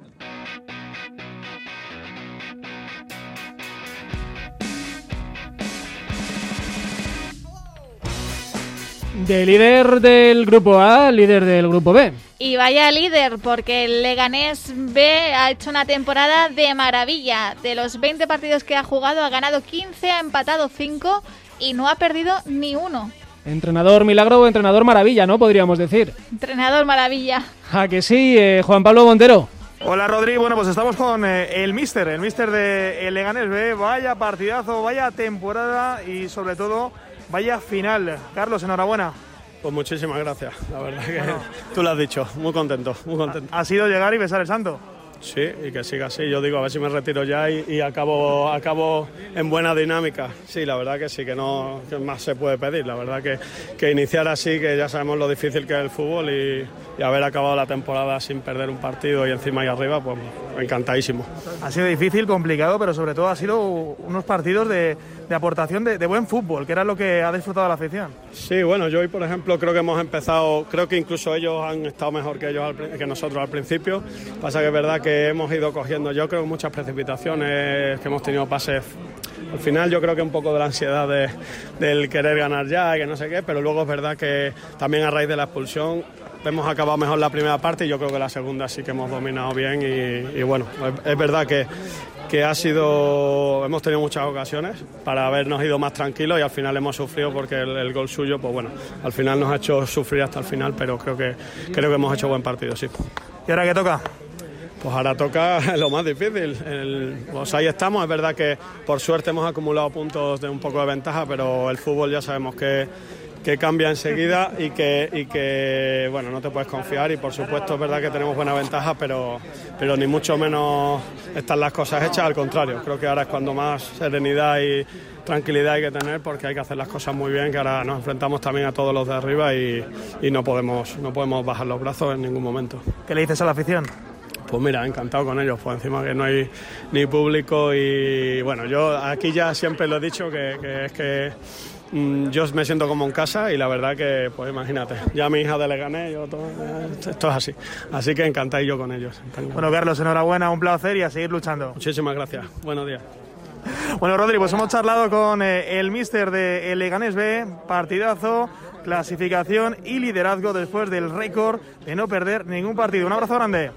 De líder del grupo A, líder del grupo B. Y vaya líder, porque el Leganés B ha hecho una temporada de maravilla. De los veinte partidos que ha jugado, ha ganado quince, ha empatado cinco y no ha perdido ni uno. Entrenador milagro o entrenador maravilla, ¿no? Podríamos decir. Entrenador maravilla. ¿A que sí, eh, Juan Pablo Montero? Hola Rodri, bueno pues estamos con eh, el míster, el míster de el Leganés B. Vaya partidazo, vaya temporada y sobre todo vaya final. Carlos, enhorabuena. Pues muchísimas gracias, la verdad que bueno, tú lo has dicho, muy contento, muy contento. Ha sido llegar y besar el santo. Sí, y que siga así, yo digo a ver si me retiro ya y, y acabo, acabo en buena dinámica. Sí, la verdad que sí, que no que más se puede pedir, la verdad que, que iniciar así, que ya sabemos lo difícil que es el fútbol y, y haber acabado la temporada sin perder un partido y encima y arriba, pues encantadísimo. Ha sido difícil, complicado, pero sobre todo ha sido unos partidos de, de aportación de, de buen fútbol, que era lo que ha disfrutado la afición. Sí, bueno, yo hoy por ejemplo creo que hemos empezado, creo que incluso ellos han estado mejor que ellos al, que nosotros al principio, pasa que es verdad que que hemos ido cogiendo, yo creo, muchas precipitaciones, que hemos tenido pases. Al final yo creo que un poco de la ansiedad de, del querer ganar ya y que no sé qué, pero luego es verdad que también a raíz de la expulsión hemos acabado mejor la primera parte y yo creo que la segunda sí que hemos dominado bien y, y bueno, es, es verdad que, que ha sido, hemos tenido muchas ocasiones para habernos ido más tranquilos y al final hemos sufrido porque el, el gol suyo, pues bueno, al final nos ha hecho sufrir hasta el final, pero creo que, creo que hemos hecho buen partido, sí. ¿Y ahora qué toca? pues ahora toca lo más difícil. El, pues ahí estamos, es verdad que por suerte hemos acumulado puntos de un poco de ventaja, pero el fútbol ya sabemos que, que cambia enseguida y que, y que bueno, no te puedes confiar, y por supuesto es verdad que tenemos buena ventaja, pero, pero ni mucho menos están las cosas hechas, al contrario, creo que ahora es cuando más serenidad y tranquilidad hay que tener, porque hay que hacer las cosas muy bien, que ahora nos enfrentamos también a todos los de arriba y, y no podemos, no podemos bajar los brazos en ningún momento. ¿Qué le dices a la afición? Pues mira, encantado con ellos, pues encima que no hay ni público y bueno, yo aquí ya siempre lo he dicho que, que es que mmm, yo me siento como en casa y la verdad que, pues imagínate, ya mi hija de Leganés, yo todo, esto es así, así que encantado yo con ellos. Bueno, Carlos, enhorabuena, un placer y a seguir luchando. Muchísimas gracias, buenos días. Bueno, Rodri, pues hemos charlado con eh, el míster de el Leganés B, partidazo, clasificación y liderazgo después del récord de no perder ningún partido. Un abrazo grande.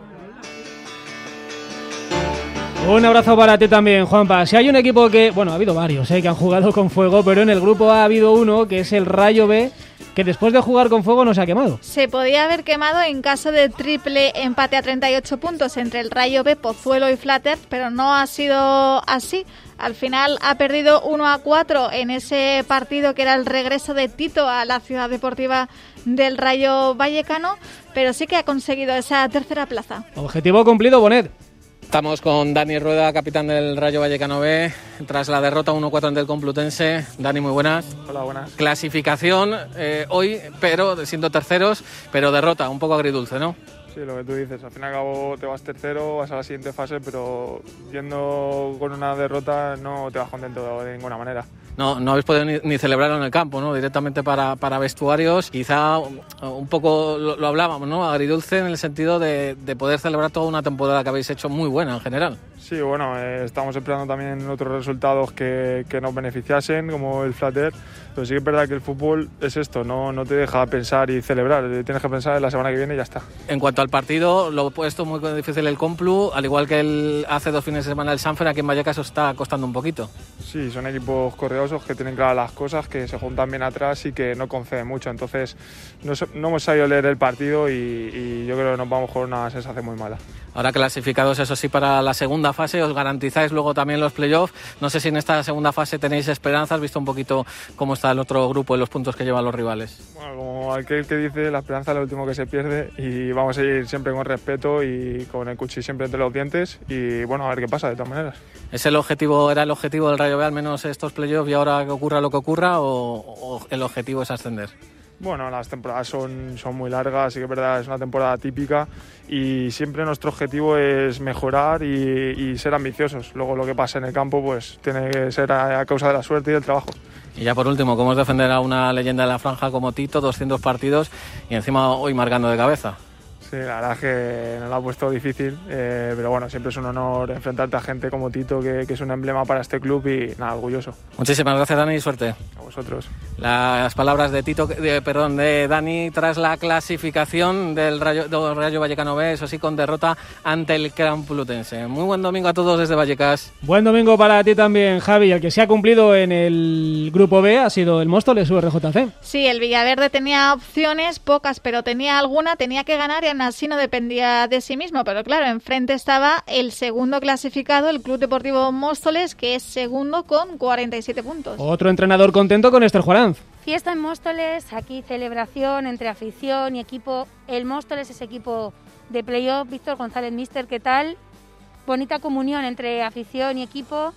Un abrazo para ti también, Juanpa. Si hay un equipo que, bueno, ha habido varios eh, que han jugado con fuego, pero en el grupo ha habido uno que es el Rayo B, que después de jugar con fuego no se ha quemado. Se podía haber quemado en caso de triple empate a treinta y ocho puntos entre el Rayo B, Pozuelo y Flatter, pero no ha sido así. Al final ha perdido uno a cuatro en ese partido que era el regreso de Tito a la ciudad deportiva del Rayo Vallecano, pero sí que ha conseguido esa tercera plaza. Objetivo cumplido, Bonet. Estamos con Dani Rueda, capitán del Rayo Vallecano B, tras la derrota uno cuatro ante el Complutense. Dani, muy buenas. Hola, buenas. Clasificación eh, hoy, pero siendo terceros, pero derrota, un poco agridulce, ¿no? Sí, lo que tú dices, al fin y al cabo te vas tercero, vas a la siguiente fase, pero yendo con una derrota no te vas contento de ninguna manera. No, no habéis podido ni, ni celebrarlo en el campo, ¿no? Directamente para, para vestuarios. Quizá un poco lo, lo hablábamos, ¿no? Agridulce en el sentido de, de poder celebrar toda una temporada que habéis hecho muy buena en general. Sí, bueno, eh, estamos esperando también otros resultados que, que nos beneficiasen, como el Flatter, pero sí que es verdad que el fútbol es esto, no, no te deja pensar y celebrar, tienes que pensar en la semana que viene y ya está. En cuanto al partido, lo he puesto muy difícil el Complu, al igual que el, hace dos fines de semana el Sanfer, aquí en Vallecas os está costando un poquito. Sí, son equipos correosos que tienen claras las cosas, que se juntan bien atrás y que no conceden mucho, entonces no, no hemos sabido leer el partido y, y yo creo que nos vamos con una sensación muy mala. Ahora clasificados, eso sí, para la segunda fase, os garantizáis luego también los playoffs. No sé si en esta segunda fase tenéis esperanzas, visto un poquito cómo está el otro grupo y los puntos que llevan los rivales. Bueno, como aquel que dice, la esperanza es lo último que se pierde y vamos a ir siempre con respeto y con el cuchillo siempre entre los dientes y bueno, a ver qué pasa de todas maneras. ¿Es el objetivo, era el objetivo del Rayo B, al menos estos playoffs y ahora que ocurra lo que ocurra, o, o el objetivo es ascender? Bueno, las temporadas son, son muy largas, sí que es verdad, es una temporada típica y siempre nuestro objetivo es mejorar y, y ser ambiciosos. Luego lo que pasa en el campo pues tiene que ser a, a causa de la suerte y del trabajo. Y ya por último, ¿cómo es defender a una leyenda de la franja como Tito, doscientos partidos y encima hoy marcando de cabeza? Sí, la verdad es que nos lo ha puesto difícil, eh, pero bueno, siempre es un honor enfrentarte a gente como Tito, que, que es un emblema para este club y nada, orgulloso. Muchísimas gracias, Dani, y suerte. A vosotros. Las palabras de Tito, de, perdón, de Dani tras la clasificación del Rayo, del Rayo Vallecano B, eso sí, con derrota ante el Complutense. Muy buen domingo a todos desde Vallecas. Buen domingo para ti también, Javi. El que se ha cumplido en el grupo B ha sido el Móstoles U R J C. Sí, el Villaverde tenía opciones, pocas, pero tenía alguna, tenía que ganar y así no dependía de sí mismo, pero claro, enfrente estaba el segundo clasificado, el Club Deportivo Móstoles, que es segundo con cuarenta y siete puntos. Otro entrenador contento con Esther Juaranz. Fiesta en Móstoles, aquí celebración entre afición y equipo. El Móstoles es equipo de playoff. Víctor González, míster, ¿qué tal? Bonita comunión entre afición y equipo.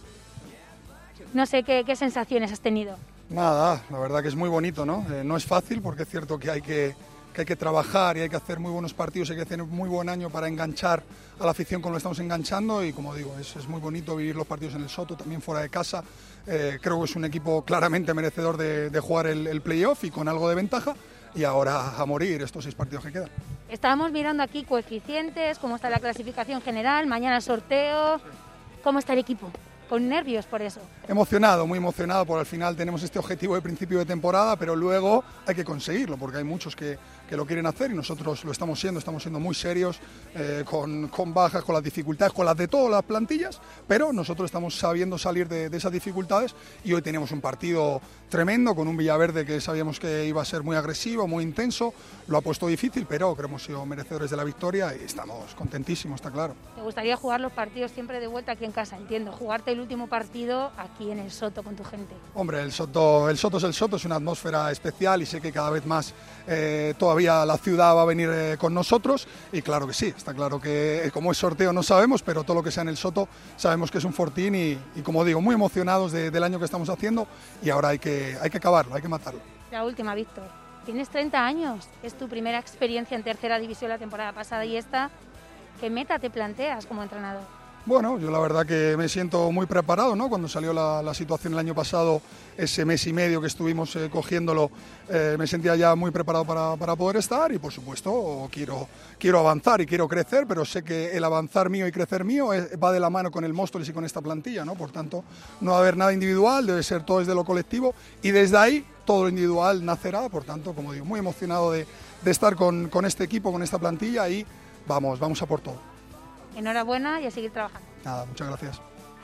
No sé, ¿qué, qué sensaciones has tenido? Nada, la verdad que es muy bonito, ¿no? Eh, no es fácil porque es cierto que hay que... que hay que trabajar y hay que hacer muy buenos partidos, hay que hacer muy buen año para enganchar a la afición como lo estamos enganchando y como digo, es, es muy bonito vivir los partidos en el Soto, también fuera de casa. Eh, creo que es un equipo claramente merecedor de, de jugar el, el playoff y con algo de ventaja y ahora a morir estos seis partidos que quedan. Estábamos mirando aquí coeficientes, cómo está la clasificación general, mañana el sorteo, cómo está el equipo, con nervios por eso. emocionado, muy emocionado, porque al final tenemos este objetivo de principio de temporada, pero luego hay que conseguirlo, porque hay muchos que, que lo quieren hacer y nosotros lo estamos siendo, estamos siendo muy serios, eh, con, con bajas, con las dificultades, con las de todas las plantillas, pero nosotros estamos sabiendo salir de, de esas dificultades y hoy tenemos un partido tremendo con un Villaverde que sabíamos que iba a ser muy agresivo, muy intenso, lo ha puesto difícil, pero creo que hemos sido merecedores de la victoria y estamos contentísimos, está claro. ¿Te gustaría jugar los partidos siempre de vuelta aquí en casa? Entiendo, jugarte el último partido aquí en el Soto con tu gente. Hombre, el Soto, el Soto es el Soto, es una atmósfera especial y sé que cada vez más eh, todavía la ciudad va a venir eh, con nosotros y claro que sí, está claro que eh, como es sorteo no sabemos, pero todo lo que sea en el Soto sabemos que es un fortín y, y como digo, muy emocionados de, del año que estamos haciendo y ahora hay que, hay que acabarlo, hay que matarlo. La última, Víctor. Tienes treinta años, es tu primera experiencia en tercera división la temporada pasada y esta, ¿qué meta te planteas como entrenador? Bueno, yo la verdad que me siento muy preparado, ¿no? Cuando salió la, la situación el año pasado, ese mes y medio que estuvimos eh, cogiéndolo, eh, me sentía ya muy preparado para, para poder estar y por supuesto quiero, quiero avanzar y quiero crecer, pero sé que el avanzar mío y crecer mío es, va de la mano con el Móstoles y con esta plantilla, ¿no? Por tanto, no va a haber nada individual, debe ser todo desde lo colectivo y desde ahí todo lo individual nacerá, por tanto, como digo, muy emocionado de, de estar con, con este equipo, con esta plantilla y vamos, vamos a por todo. Enhorabuena y a seguir trabajando. Nada, muchas gracias.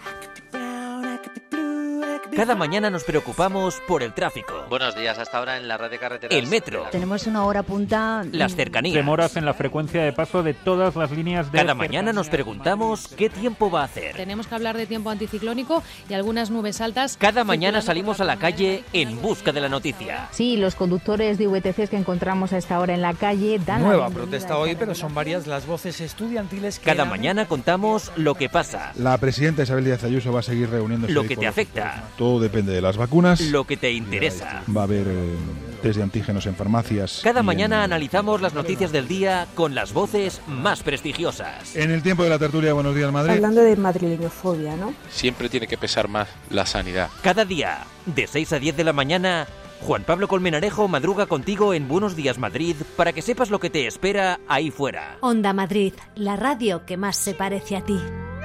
Cada mañana nos preocupamos por el tráfico. Buenos días, hasta ahora en la red de carreteras. El metro. Tenemos una hora punta. Las cercanías. Demoras en la frecuencia de paso de todas las líneas de... Cada mañana nos preguntamos qué tiempo va a hacer. Tenemos que hablar de tiempo anticiclónico y algunas nubes altas. Cada mañana salimos a la calle en busca de la noticia. Sí, los conductores de V T Cs que encontramos a esta hora en la calle dan Nueva la protesta hoy, pero son varias las voces estudiantiles que... Cada mañana contamos lo que pasa. La presidenta Isabel Díaz Ayuso va a seguir reuniéndose. Lo que te afecta. Todo depende de las vacunas. Lo que te interesa. Va a haber eh, test de antígenos en farmacias. Cada mañana en... analizamos las noticias del día con las voces más prestigiosas. En el tiempo de la tertulia, buenos días, Madrid. Hablando de madrileñofobia, ¿no? Siempre tiene que pesar más la sanidad. Cada día, de seis a diez de la mañana, Juan Pablo Colmenarejo madruga contigo en Buenos Días Madrid para que sepas lo que te espera ahí fuera. Onda Madrid, la radio que más se parece a ti.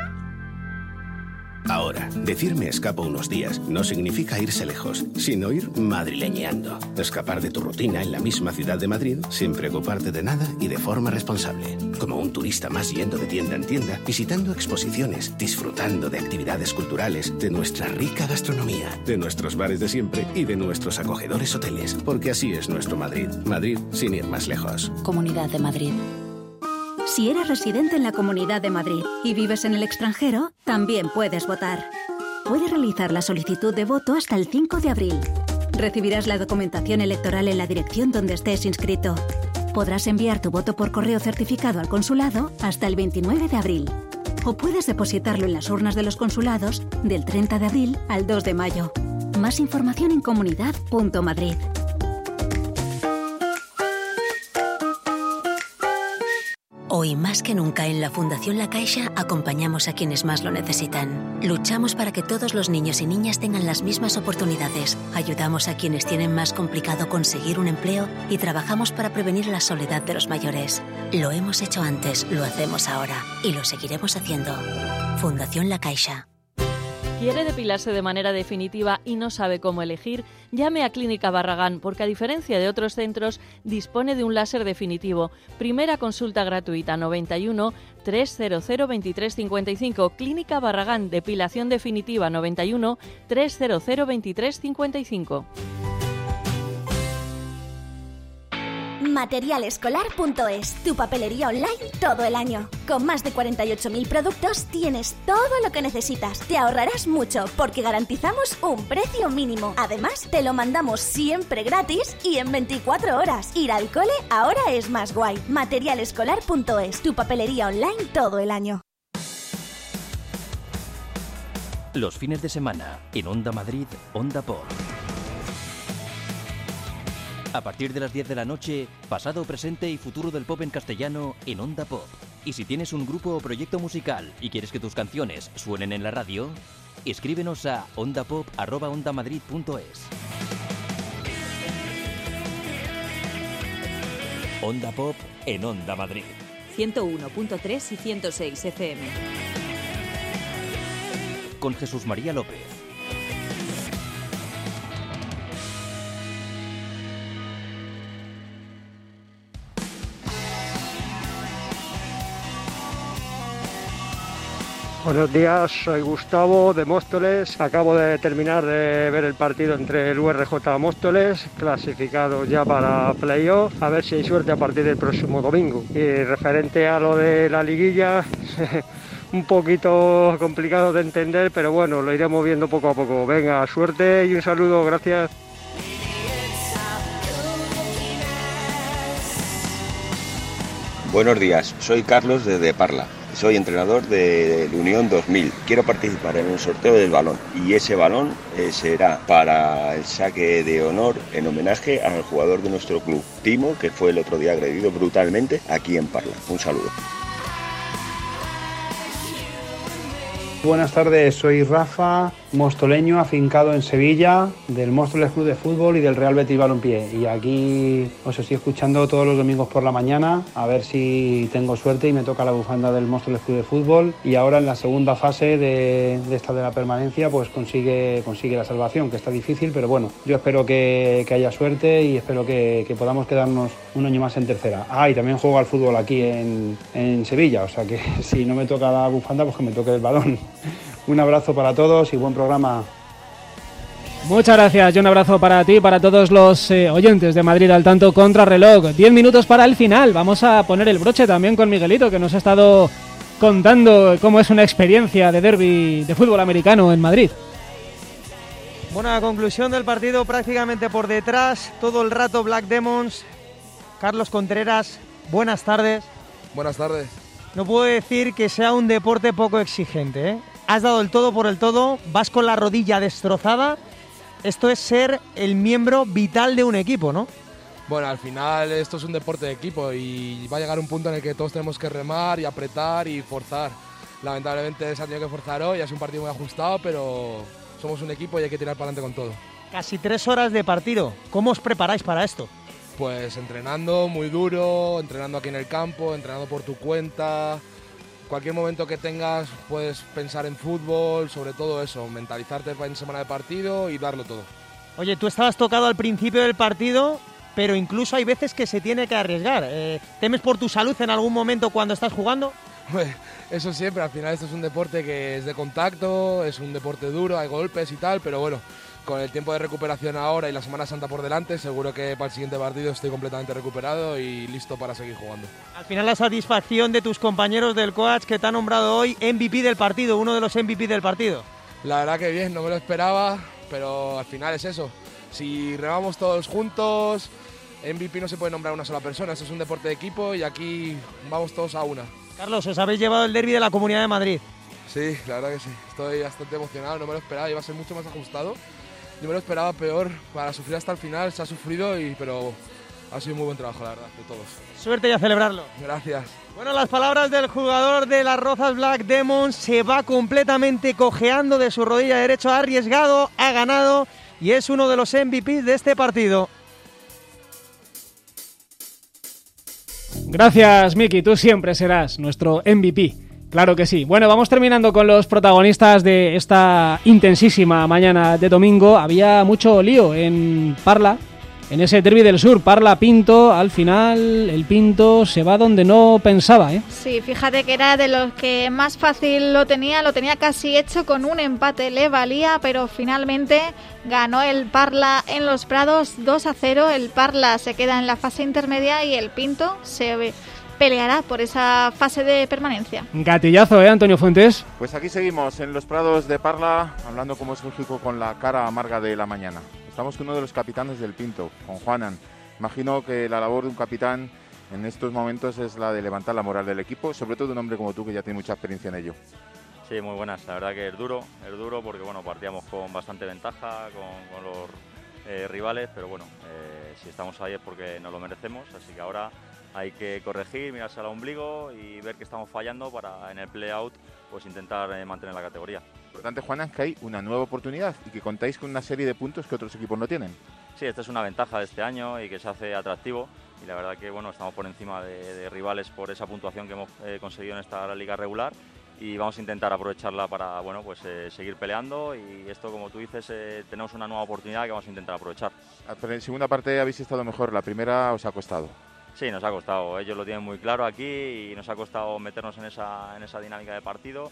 Ahora, decir me escapo unos días no significa irse lejos, sino ir madrileñeando. Escapar de tu rutina en la misma ciudad de Madrid sin preocuparte de nada y de forma responsable. Como un turista más yendo de tienda en tienda, visitando exposiciones, disfrutando de actividades culturales, de nuestra rica gastronomía, de nuestros bares de siempre y de nuestros acogedores hoteles. Porque así es nuestro Madrid. Madrid sin ir más lejos. Comunidad de Madrid. Si eres residente en la Comunidad de Madrid y vives en el extranjero, también puedes votar. Puedes realizar la solicitud de voto hasta el cinco de abril. Recibirás la documentación electoral en la dirección donde estés inscrito. Podrás enviar tu voto por correo certificado al consulado hasta el veintinueve de abril. O puedes depositarlo en las urnas de los consulados del treinta de abril al dos de mayo. Más información en comunidad punto madrid. Hoy más que nunca en la Fundación La Caixa acompañamos a quienes más lo necesitan. Luchamos para que todos los niños y niñas tengan las mismas oportunidades. Ayudamos a quienes tienen más complicado conseguir un empleo y trabajamos para prevenir la soledad de los mayores. Lo hemos hecho antes, lo hacemos ahora y lo seguiremos haciendo. Fundación La Caixa. ¿Quiere depilarse de manera definitiva y no sabe cómo elegir? Llame a Clínica Barragán porque a diferencia de otros centros dispone de un láser definitivo. Primera consulta gratuita noventa y uno, trescientos veintitrés cincuenta y cinco. Clínica Barragán, depilación definitiva noventa y uno, trescientos veintitrés cincuenta y cinco. Materialescolar punto es, tu papelería online todo el año. Con más de cuarenta y ocho mil productos tienes todo lo que necesitas. Te ahorrarás mucho porque garantizamos un precio mínimo. Además, te lo mandamos siempre gratis y en veinticuatro horas. Ir al cole ahora es más guay. Materialescolar punto es, tu papelería online todo el año. Los fines de semana, en Onda Madrid, Onda Pop. A partir de las diez de la noche, pasado, presente y futuro del pop en castellano en Onda Pop. Y si tienes un grupo o proyecto musical y quieres que tus canciones suenen en la radio, escríbenos a ondapop arroba ondamadrid punto es. Onda Pop en Onda Madrid. ciento uno punto tres y ciento seis F M. Con Jesús María López. Buenos días, soy Gustavo de Móstoles. Acabo de terminar de ver el partido entre el U R J Móstoles, clasificado ya para playoff. A ver si hay suerte a partir del próximo domingo. Y referente a lo de la liguilla, un poquito complicado de entender, pero bueno, lo iremos viendo poco a poco. Venga, suerte y un saludo, gracias. Buenos días, soy Carlos desde Parla. Soy entrenador de Unión dos mil. Quiero participar en el sorteo del balón y ese balón eh, será para el saque de honor en homenaje al jugador de nuestro club, Timo, que fue el otro día agredido brutalmente aquí en Parla. Un saludo. Buenas tardes, soy Rafa, mostoleño, afincado en Sevilla, del Móstoles Club de Fútbol y del Real Betis Balompié. Y aquí os estoy escuchando todos los domingos por la mañana, a ver si tengo suerte y me toca la bufanda del Móstoles Club de Fútbol. Y ahora en la segunda fase de, de esta de la permanencia, pues consigue, consigue la salvación, que está difícil, pero bueno, yo espero que, que haya suerte y espero que, que podamos quedarnos un año más en tercera. Ah, y también juego al fútbol aquí en, en Sevilla, o sea que si no me toca la bufanda, pues que me toque el balón. Un abrazo para todos y buen programa. Muchas gracias y un abrazo para ti y para todos los eh, oyentes de Madrid al tanto contrarreloj. Diez minutos para el final. Vamos a poner el broche también con Miguelito, que nos ha estado contando cómo es una experiencia de derbi de fútbol americano en Madrid. Buena conclusión del partido, prácticamente por detrás, todo el rato Black Demons. Carlos Contreras, buenas tardes. Buenas tardes. No puedo decir que sea un deporte poco exigente, ¿eh? Has dado el todo por el todo, vas con la rodilla destrozada. Esto es ser el miembro vital de un equipo, ¿no? Bueno, al final esto es un deporte de equipo y va a llegar un punto en el que todos tenemos que remar y apretar y forzar. Lamentablemente se ha tenido que forzar hoy, es un partido muy ajustado, pero somos un equipo y hay que tirar para adelante con todo. Casi tres horas de partido. ¿Cómo os preparáis para esto? Pues entrenando muy duro, entrenando aquí en el campo, entrenando por tu cuenta. Cualquier momento que tengas puedes pensar en fútbol, sobre todo eso, mentalizarte para en semana de partido y darlo todo. Oye, tú estabas tocado al principio del partido, pero incluso hay veces que se tiene que arriesgar. Eh, ¿Temes por tu salud en algún momento cuando estás jugando? Pues eso siempre, al final esto es un deporte que es de contacto, es un deporte duro, hay golpes y tal, pero bueno, con el tiempo de recuperación ahora y la Semana Santa por delante, seguro que para el siguiente partido estoy completamente recuperado y listo para seguir jugando. Al final la satisfacción de tus compañeros del coach que te ha nombrado hoy M V P del partido, uno de los M V P del partido. La verdad que bien, no me lo esperaba, pero al final es eso. Si remamos todos juntos, M V P no se puede nombrar a una sola persona, esto es un deporte de equipo y aquí vamos todos a una. Carlos, os habéis llevado el derbi de la Comunidad de Madrid. Sí, la verdad que sí, estoy bastante emocionado, no me lo esperaba, iba a ser mucho más ajustado. Yo me lo esperaba peor, para sufrir hasta el final, se ha sufrido, y, pero ha sido muy buen trabajo, la verdad, de todos. Suerte y a celebrarlo. Gracias. Bueno, las palabras del jugador de las Rozas Black Demons, se va completamente cojeando de su rodilla derecha, ha arriesgado, ha ganado y es uno de los M V Pes de este partido. Gracias, Miki, tú siempre serás nuestro M V P. Claro que sí. Bueno, vamos terminando con los protagonistas de esta intensísima mañana de domingo. Había mucho lío en Parla, en ese derbi del sur. Parla-Pinto, al final el Pinto se va donde no pensaba, ¿eh? Sí, fíjate que era de los que más fácil lo tenía, lo tenía casi hecho, con un empate le valía, pero finalmente ganó el Parla en Los Prados dos a cero. El Parla se queda en la fase intermedia y el Pinto se peleará por esa fase de permanencia. Gatillazo, ¿eh, Antonio Fuentes? Pues aquí seguimos en Los Prados de Parla, hablando como es lógico con la cara amarga de la mañana. Estamos con uno de los capitanes del Pinto, con Juanan. Imagino que la labor de un capitán en estos momentos es la de levantar la moral del equipo, sobre todo de un hombre como tú que ya tiene mucha experiencia en ello. Sí, muy buenas. La verdad que es duro, es duro porque bueno, partíamos con bastante ventaja con, con los eh, rivales, pero bueno, eh, si estamos ahí es porque nos lo merecemos, así que ahora hay que corregir, mirarse al ombligo y ver que estamos fallando para en el play-out pues intentar eh, mantener la categoría. Lo importante, Juana, es que hay una nueva oportunidad y que contáis con una serie de puntos que otros equipos no tienen. Sí, esta es una ventaja de este año y que se hace atractivo y la verdad que bueno, estamos por encima de, de rivales por esa puntuación que hemos eh, conseguido en esta liga regular y vamos a intentar aprovecharla para bueno, pues, eh, seguir peleando y esto, como tú dices, eh, tenemos una nueva oportunidad que vamos a intentar aprovechar. Pero en segunda parte habéis estado mejor, la primera os ha costado. Sí, nos ha costado, ellos lo tienen muy claro aquí y nos ha costado meternos en esa, en esa dinámica de partido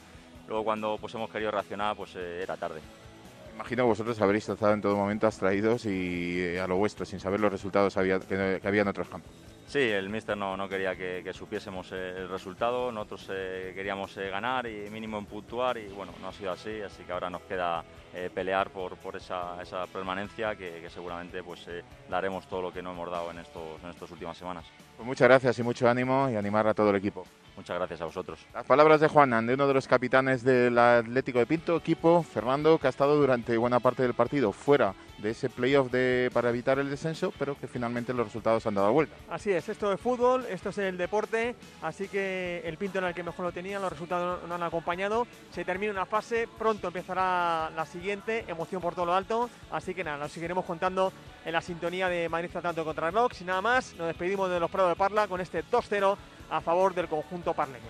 luego cuando pues hemos querido reaccionar pues eh, era tarde. Imagino que vosotros habréis estado en todo momento abstraídos y eh, a lo vuestro, sin saber los resultados había, que, que había en otros campos. Sí, el míster no, no quería que, que supiésemos el resultado, nosotros eh, queríamos eh, ganar y mínimo en puntuar y bueno, no ha sido así, así que ahora nos queda eh, pelear por, por esa, esa permanencia que, que seguramente pues eh, daremos todo lo que no hemos dado en, estos, en estas últimas semanas. Pues muchas gracias y mucho ánimo y animar a todo el equipo. Muchas gracias a vosotros. Las palabras de Juanan, de uno de los capitanes del Atlético de Pinto, equipo, Fernando, que ha estado durante buena parte del partido fuera de ese playoff de, para evitar el descenso, pero que finalmente los resultados han dado vuelta. Así es, esto es fútbol, esto es el deporte, así que el Pinto era el que mejor lo tenía, los resultados no, no han acompañado, se termina una fase, pronto empezará la siguiente, emoción por todo lo alto, así que nada, nos seguiremos contando en la sintonía de Madrid tratando contra el Reloj. Sin nada más, nos despedimos de los Prados de Parla con este dos cero a favor del conjunto parleño.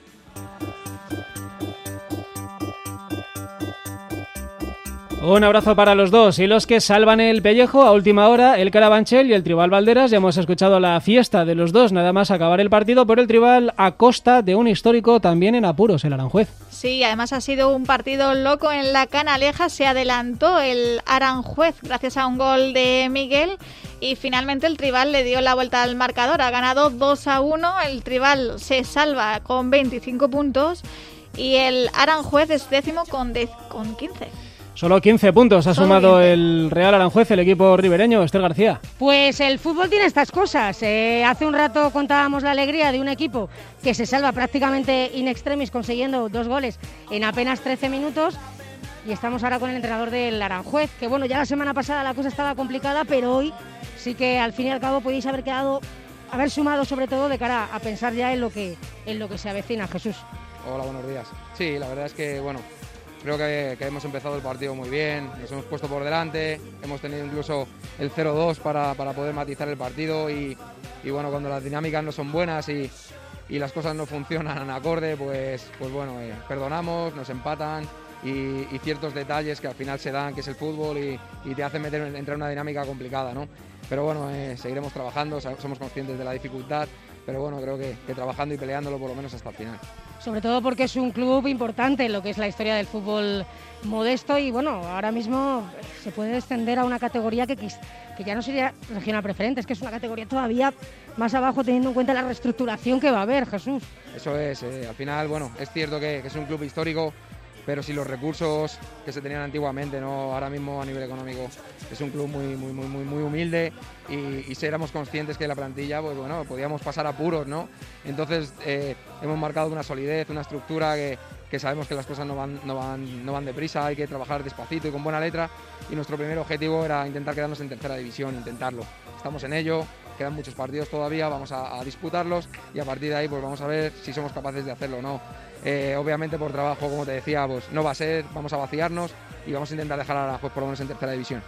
Un abrazo para los dos y los que salvan el pellejo a última hora, el Carabanchel y el Tribal Valderas. Ya hemos escuchado la fiesta de los dos, nada más acabar el partido, pero el Tribal a costa de un histórico también en apuros, el Aranjuez. Sí, además ha sido un partido loco en la Canaleja, se adelantó el Aranjuez gracias a un gol de Miguel y finalmente el Tribal le dio la vuelta al marcador, ha ganado dos a uno, el Tribal se salva con veinticinco puntos y el Aranjuez es décimo con, de, con quince. Solo quince puntos ha Solo sumado quince. el Real Aranjuez, el equipo ribereño. Esther García. Pues el fútbol tiene estas cosas. Eh, hace un rato contábamos la alegría de un equipo que se salva prácticamente in extremis consiguiendo dos goles en apenas trece minutos. Y estamos ahora con el entrenador del Aranjuez, que bueno, ya la semana pasada la cosa estaba complicada, pero hoy sí que al fin y al cabo podéis haber quedado, haber sumado sobre todo de cara a pensar ya en lo que, en lo que se avecina. Jesús. Hola, buenos días. Sí, la verdad es que bueno, creo que, que hemos empezado el partido muy bien, nos hemos puesto por delante, hemos tenido incluso el cero dos para, para poder matizar el partido y, y bueno, cuando las dinámicas no son buenas y, y las cosas no funcionan acorde, pues, pues bueno, eh, perdonamos, nos empatan y, y ciertos detalles que al final se dan, que es el fútbol y, y te hacen meter, entrar en una dinámica complicada, ¿no? Pero bueno, eh, seguiremos trabajando, somos conscientes de la dificultad, pero bueno, creo que, que trabajando y peleándolo por lo menos hasta el final. Sobre todo porque es un club importante en lo que es la historia del fútbol modesto y bueno, ahora mismo se puede descender a una categoría que, que ya no sería regional preferente, es que es una categoría todavía más abajo teniendo en cuenta la reestructuración que va a haber, Jesús. Eso es, eh, al final, bueno, es cierto que, que es un club histórico, pero sin los recursos que se tenían antiguamente, ¿no? Ahora mismo a nivel económico es un club muy, muy, muy, muy, muy humilde y, y si éramos conscientes que la plantilla, pues bueno, podíamos pasar apuros, ¿no? Entonces eh, hemos marcado una solidez, una estructura que, que sabemos que las cosas no van, no, van, no van deprisa, hay que trabajar despacito y con buena letra y nuestro primer objetivo era intentar quedarnos en tercera división, intentarlo. Estamos en ello, quedan muchos partidos todavía, vamos a, a disputarlos y a partir de ahí pues vamos a ver si somos capaces de hacerlo o no. Eh, obviamente por trabajo, como te decía, pues no va a ser, vamos a vaciarnos y vamos a intentar dejar a Aranjuez por lo menos en tercera división.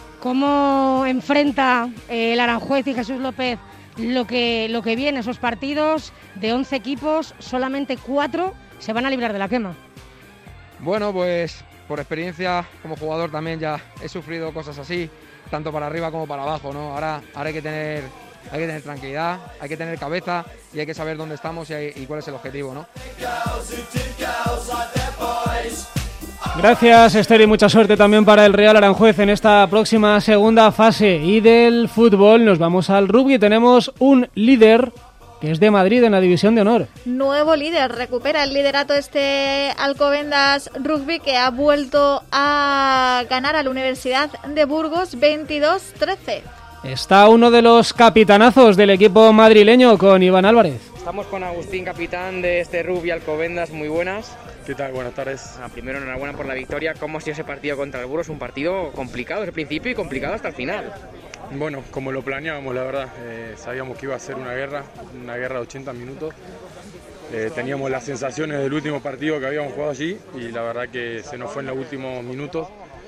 ¿Cómo enfrenta eh, el Aranjuez y Jesús López lo que, lo que viene, esos partidos de once equipos, solamente cuatro se van a librar de la quema? Bueno, pues por experiencia como jugador también ya he sufrido cosas así, tanto para arriba como para abajo, ¿no? Ahora, ahora hay que tener... Hay que tener tranquilidad, hay que tener cabeza y hay que saber dónde estamos y, hay, y cuál es el objetivo, ¿no? Gracias, Esther, y mucha suerte también para el Real Aranjuez en esta próxima segunda fase. Y del fútbol nos vamos al rugby. Tenemos un líder que es de Madrid en la División de Honor. Nuevo líder, recupera el liderato este Alcobendas Rugby, que ha vuelto a ganar a la Universidad de Burgos veintidós trece. Está uno de los capitanazos del equipo madrileño con Iván Álvarez. Estamos con Agustín, capitán de este Rugby Alcobendas, muy buenas. ¿Qué tal? Buenas tardes. Bueno, primero, enhorabuena por la victoria. ¿Cómo ha sido ese partido contra el Burgos? Un partido complicado desde el principio y complicado hasta el final. Bueno, como lo planeábamos, la verdad. Eh, sabíamos que iba a ser una guerra, una guerra de ochenta minutos. Eh, teníamos las sensaciones del último partido que habíamos jugado allí y la verdad que se nos fue en los últimos minutos.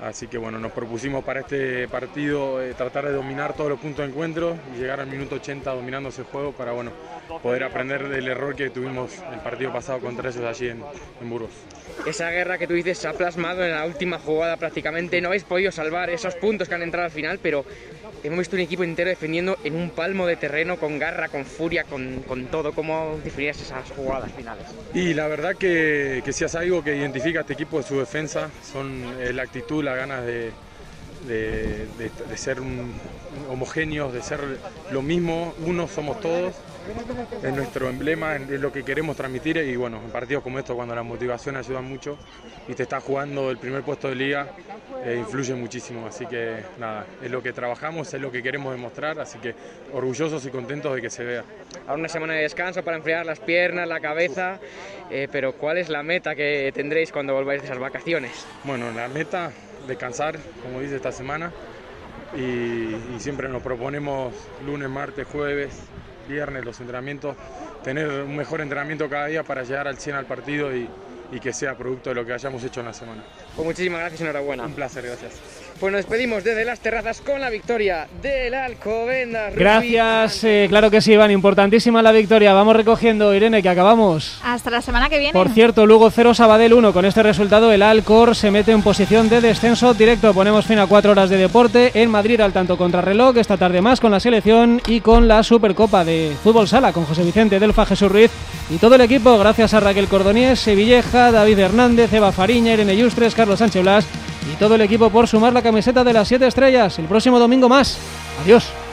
Así que bueno, nos propusimos para este partido eh, tratar de dominar todos los puntos de encuentro y llegar al minuto ochenta dominando ese juego para bueno, poder aprender del error que tuvimos el partido pasado contra ellos allí en, en Burgos. Esa guerra que tú dices se ha plasmado en la última jugada prácticamente. No habéis podido salvar esos puntos que han entrado al final, pero hemos visto un equipo entero defendiendo en un palmo de terreno, con garra, con furia, con, con todo. ¿Cómo definirías esas jugadas finales? Y la verdad que, que si es algo que identifica a este equipo de su defensa, son eh, la actitud, las ganas de, de, de, de ser un, homogéneos, de ser lo mismo, unos somos todos. Es nuestro emblema, es lo que queremos transmitir y bueno, en partidos como estos cuando la motivación ayuda mucho y te estás jugando el primer puesto de liga, eh, influye muchísimo, así que nada, es lo que trabajamos, es lo que queremos demostrar, así que orgullosos y contentos de que se vea. Ahora una semana de descanso para enfriar las piernas, la cabeza, eh, pero ¿cuál es la meta que tendréis cuando volváis de esas vacaciones? Bueno, la meta, descansar, como dice esta semana, y, y siempre nos proponemos lunes, martes, jueves, viernes los entrenamientos, tener un mejor entrenamiento cada día para llegar al cien al partido y, y que sea producto de lo que hayamos hecho en la semana. Pues muchísimas gracias y enhorabuena. Un placer, gracias. Pues nos despedimos desde las terrazas con la victoria del Alcobendas. Gracias, eh, claro que sí, Iván, importantísima la victoria. Vamos recogiendo, Irene, que acabamos. Hasta la semana que viene. Por cierto, Lugo cero, Sabadell uno. Con este resultado el Alcor se mete en posición de descenso directo. Ponemos fin a cuatro horas de deporte en Madrid al tanto contrarreloj. Esta tarde más con la selección y con la Supercopa de Fútbol Sala con José Vicente Delfa, Jesús Ruiz y todo el equipo. Gracias a Raquel Cordoniés, Sevilleja, David Hernández, Eva Fariña, Irene Yustres, Carlos Sánchez Blas y todo el equipo por sumar la camiseta de las siete estrellas. El próximo domingo más. Adiós.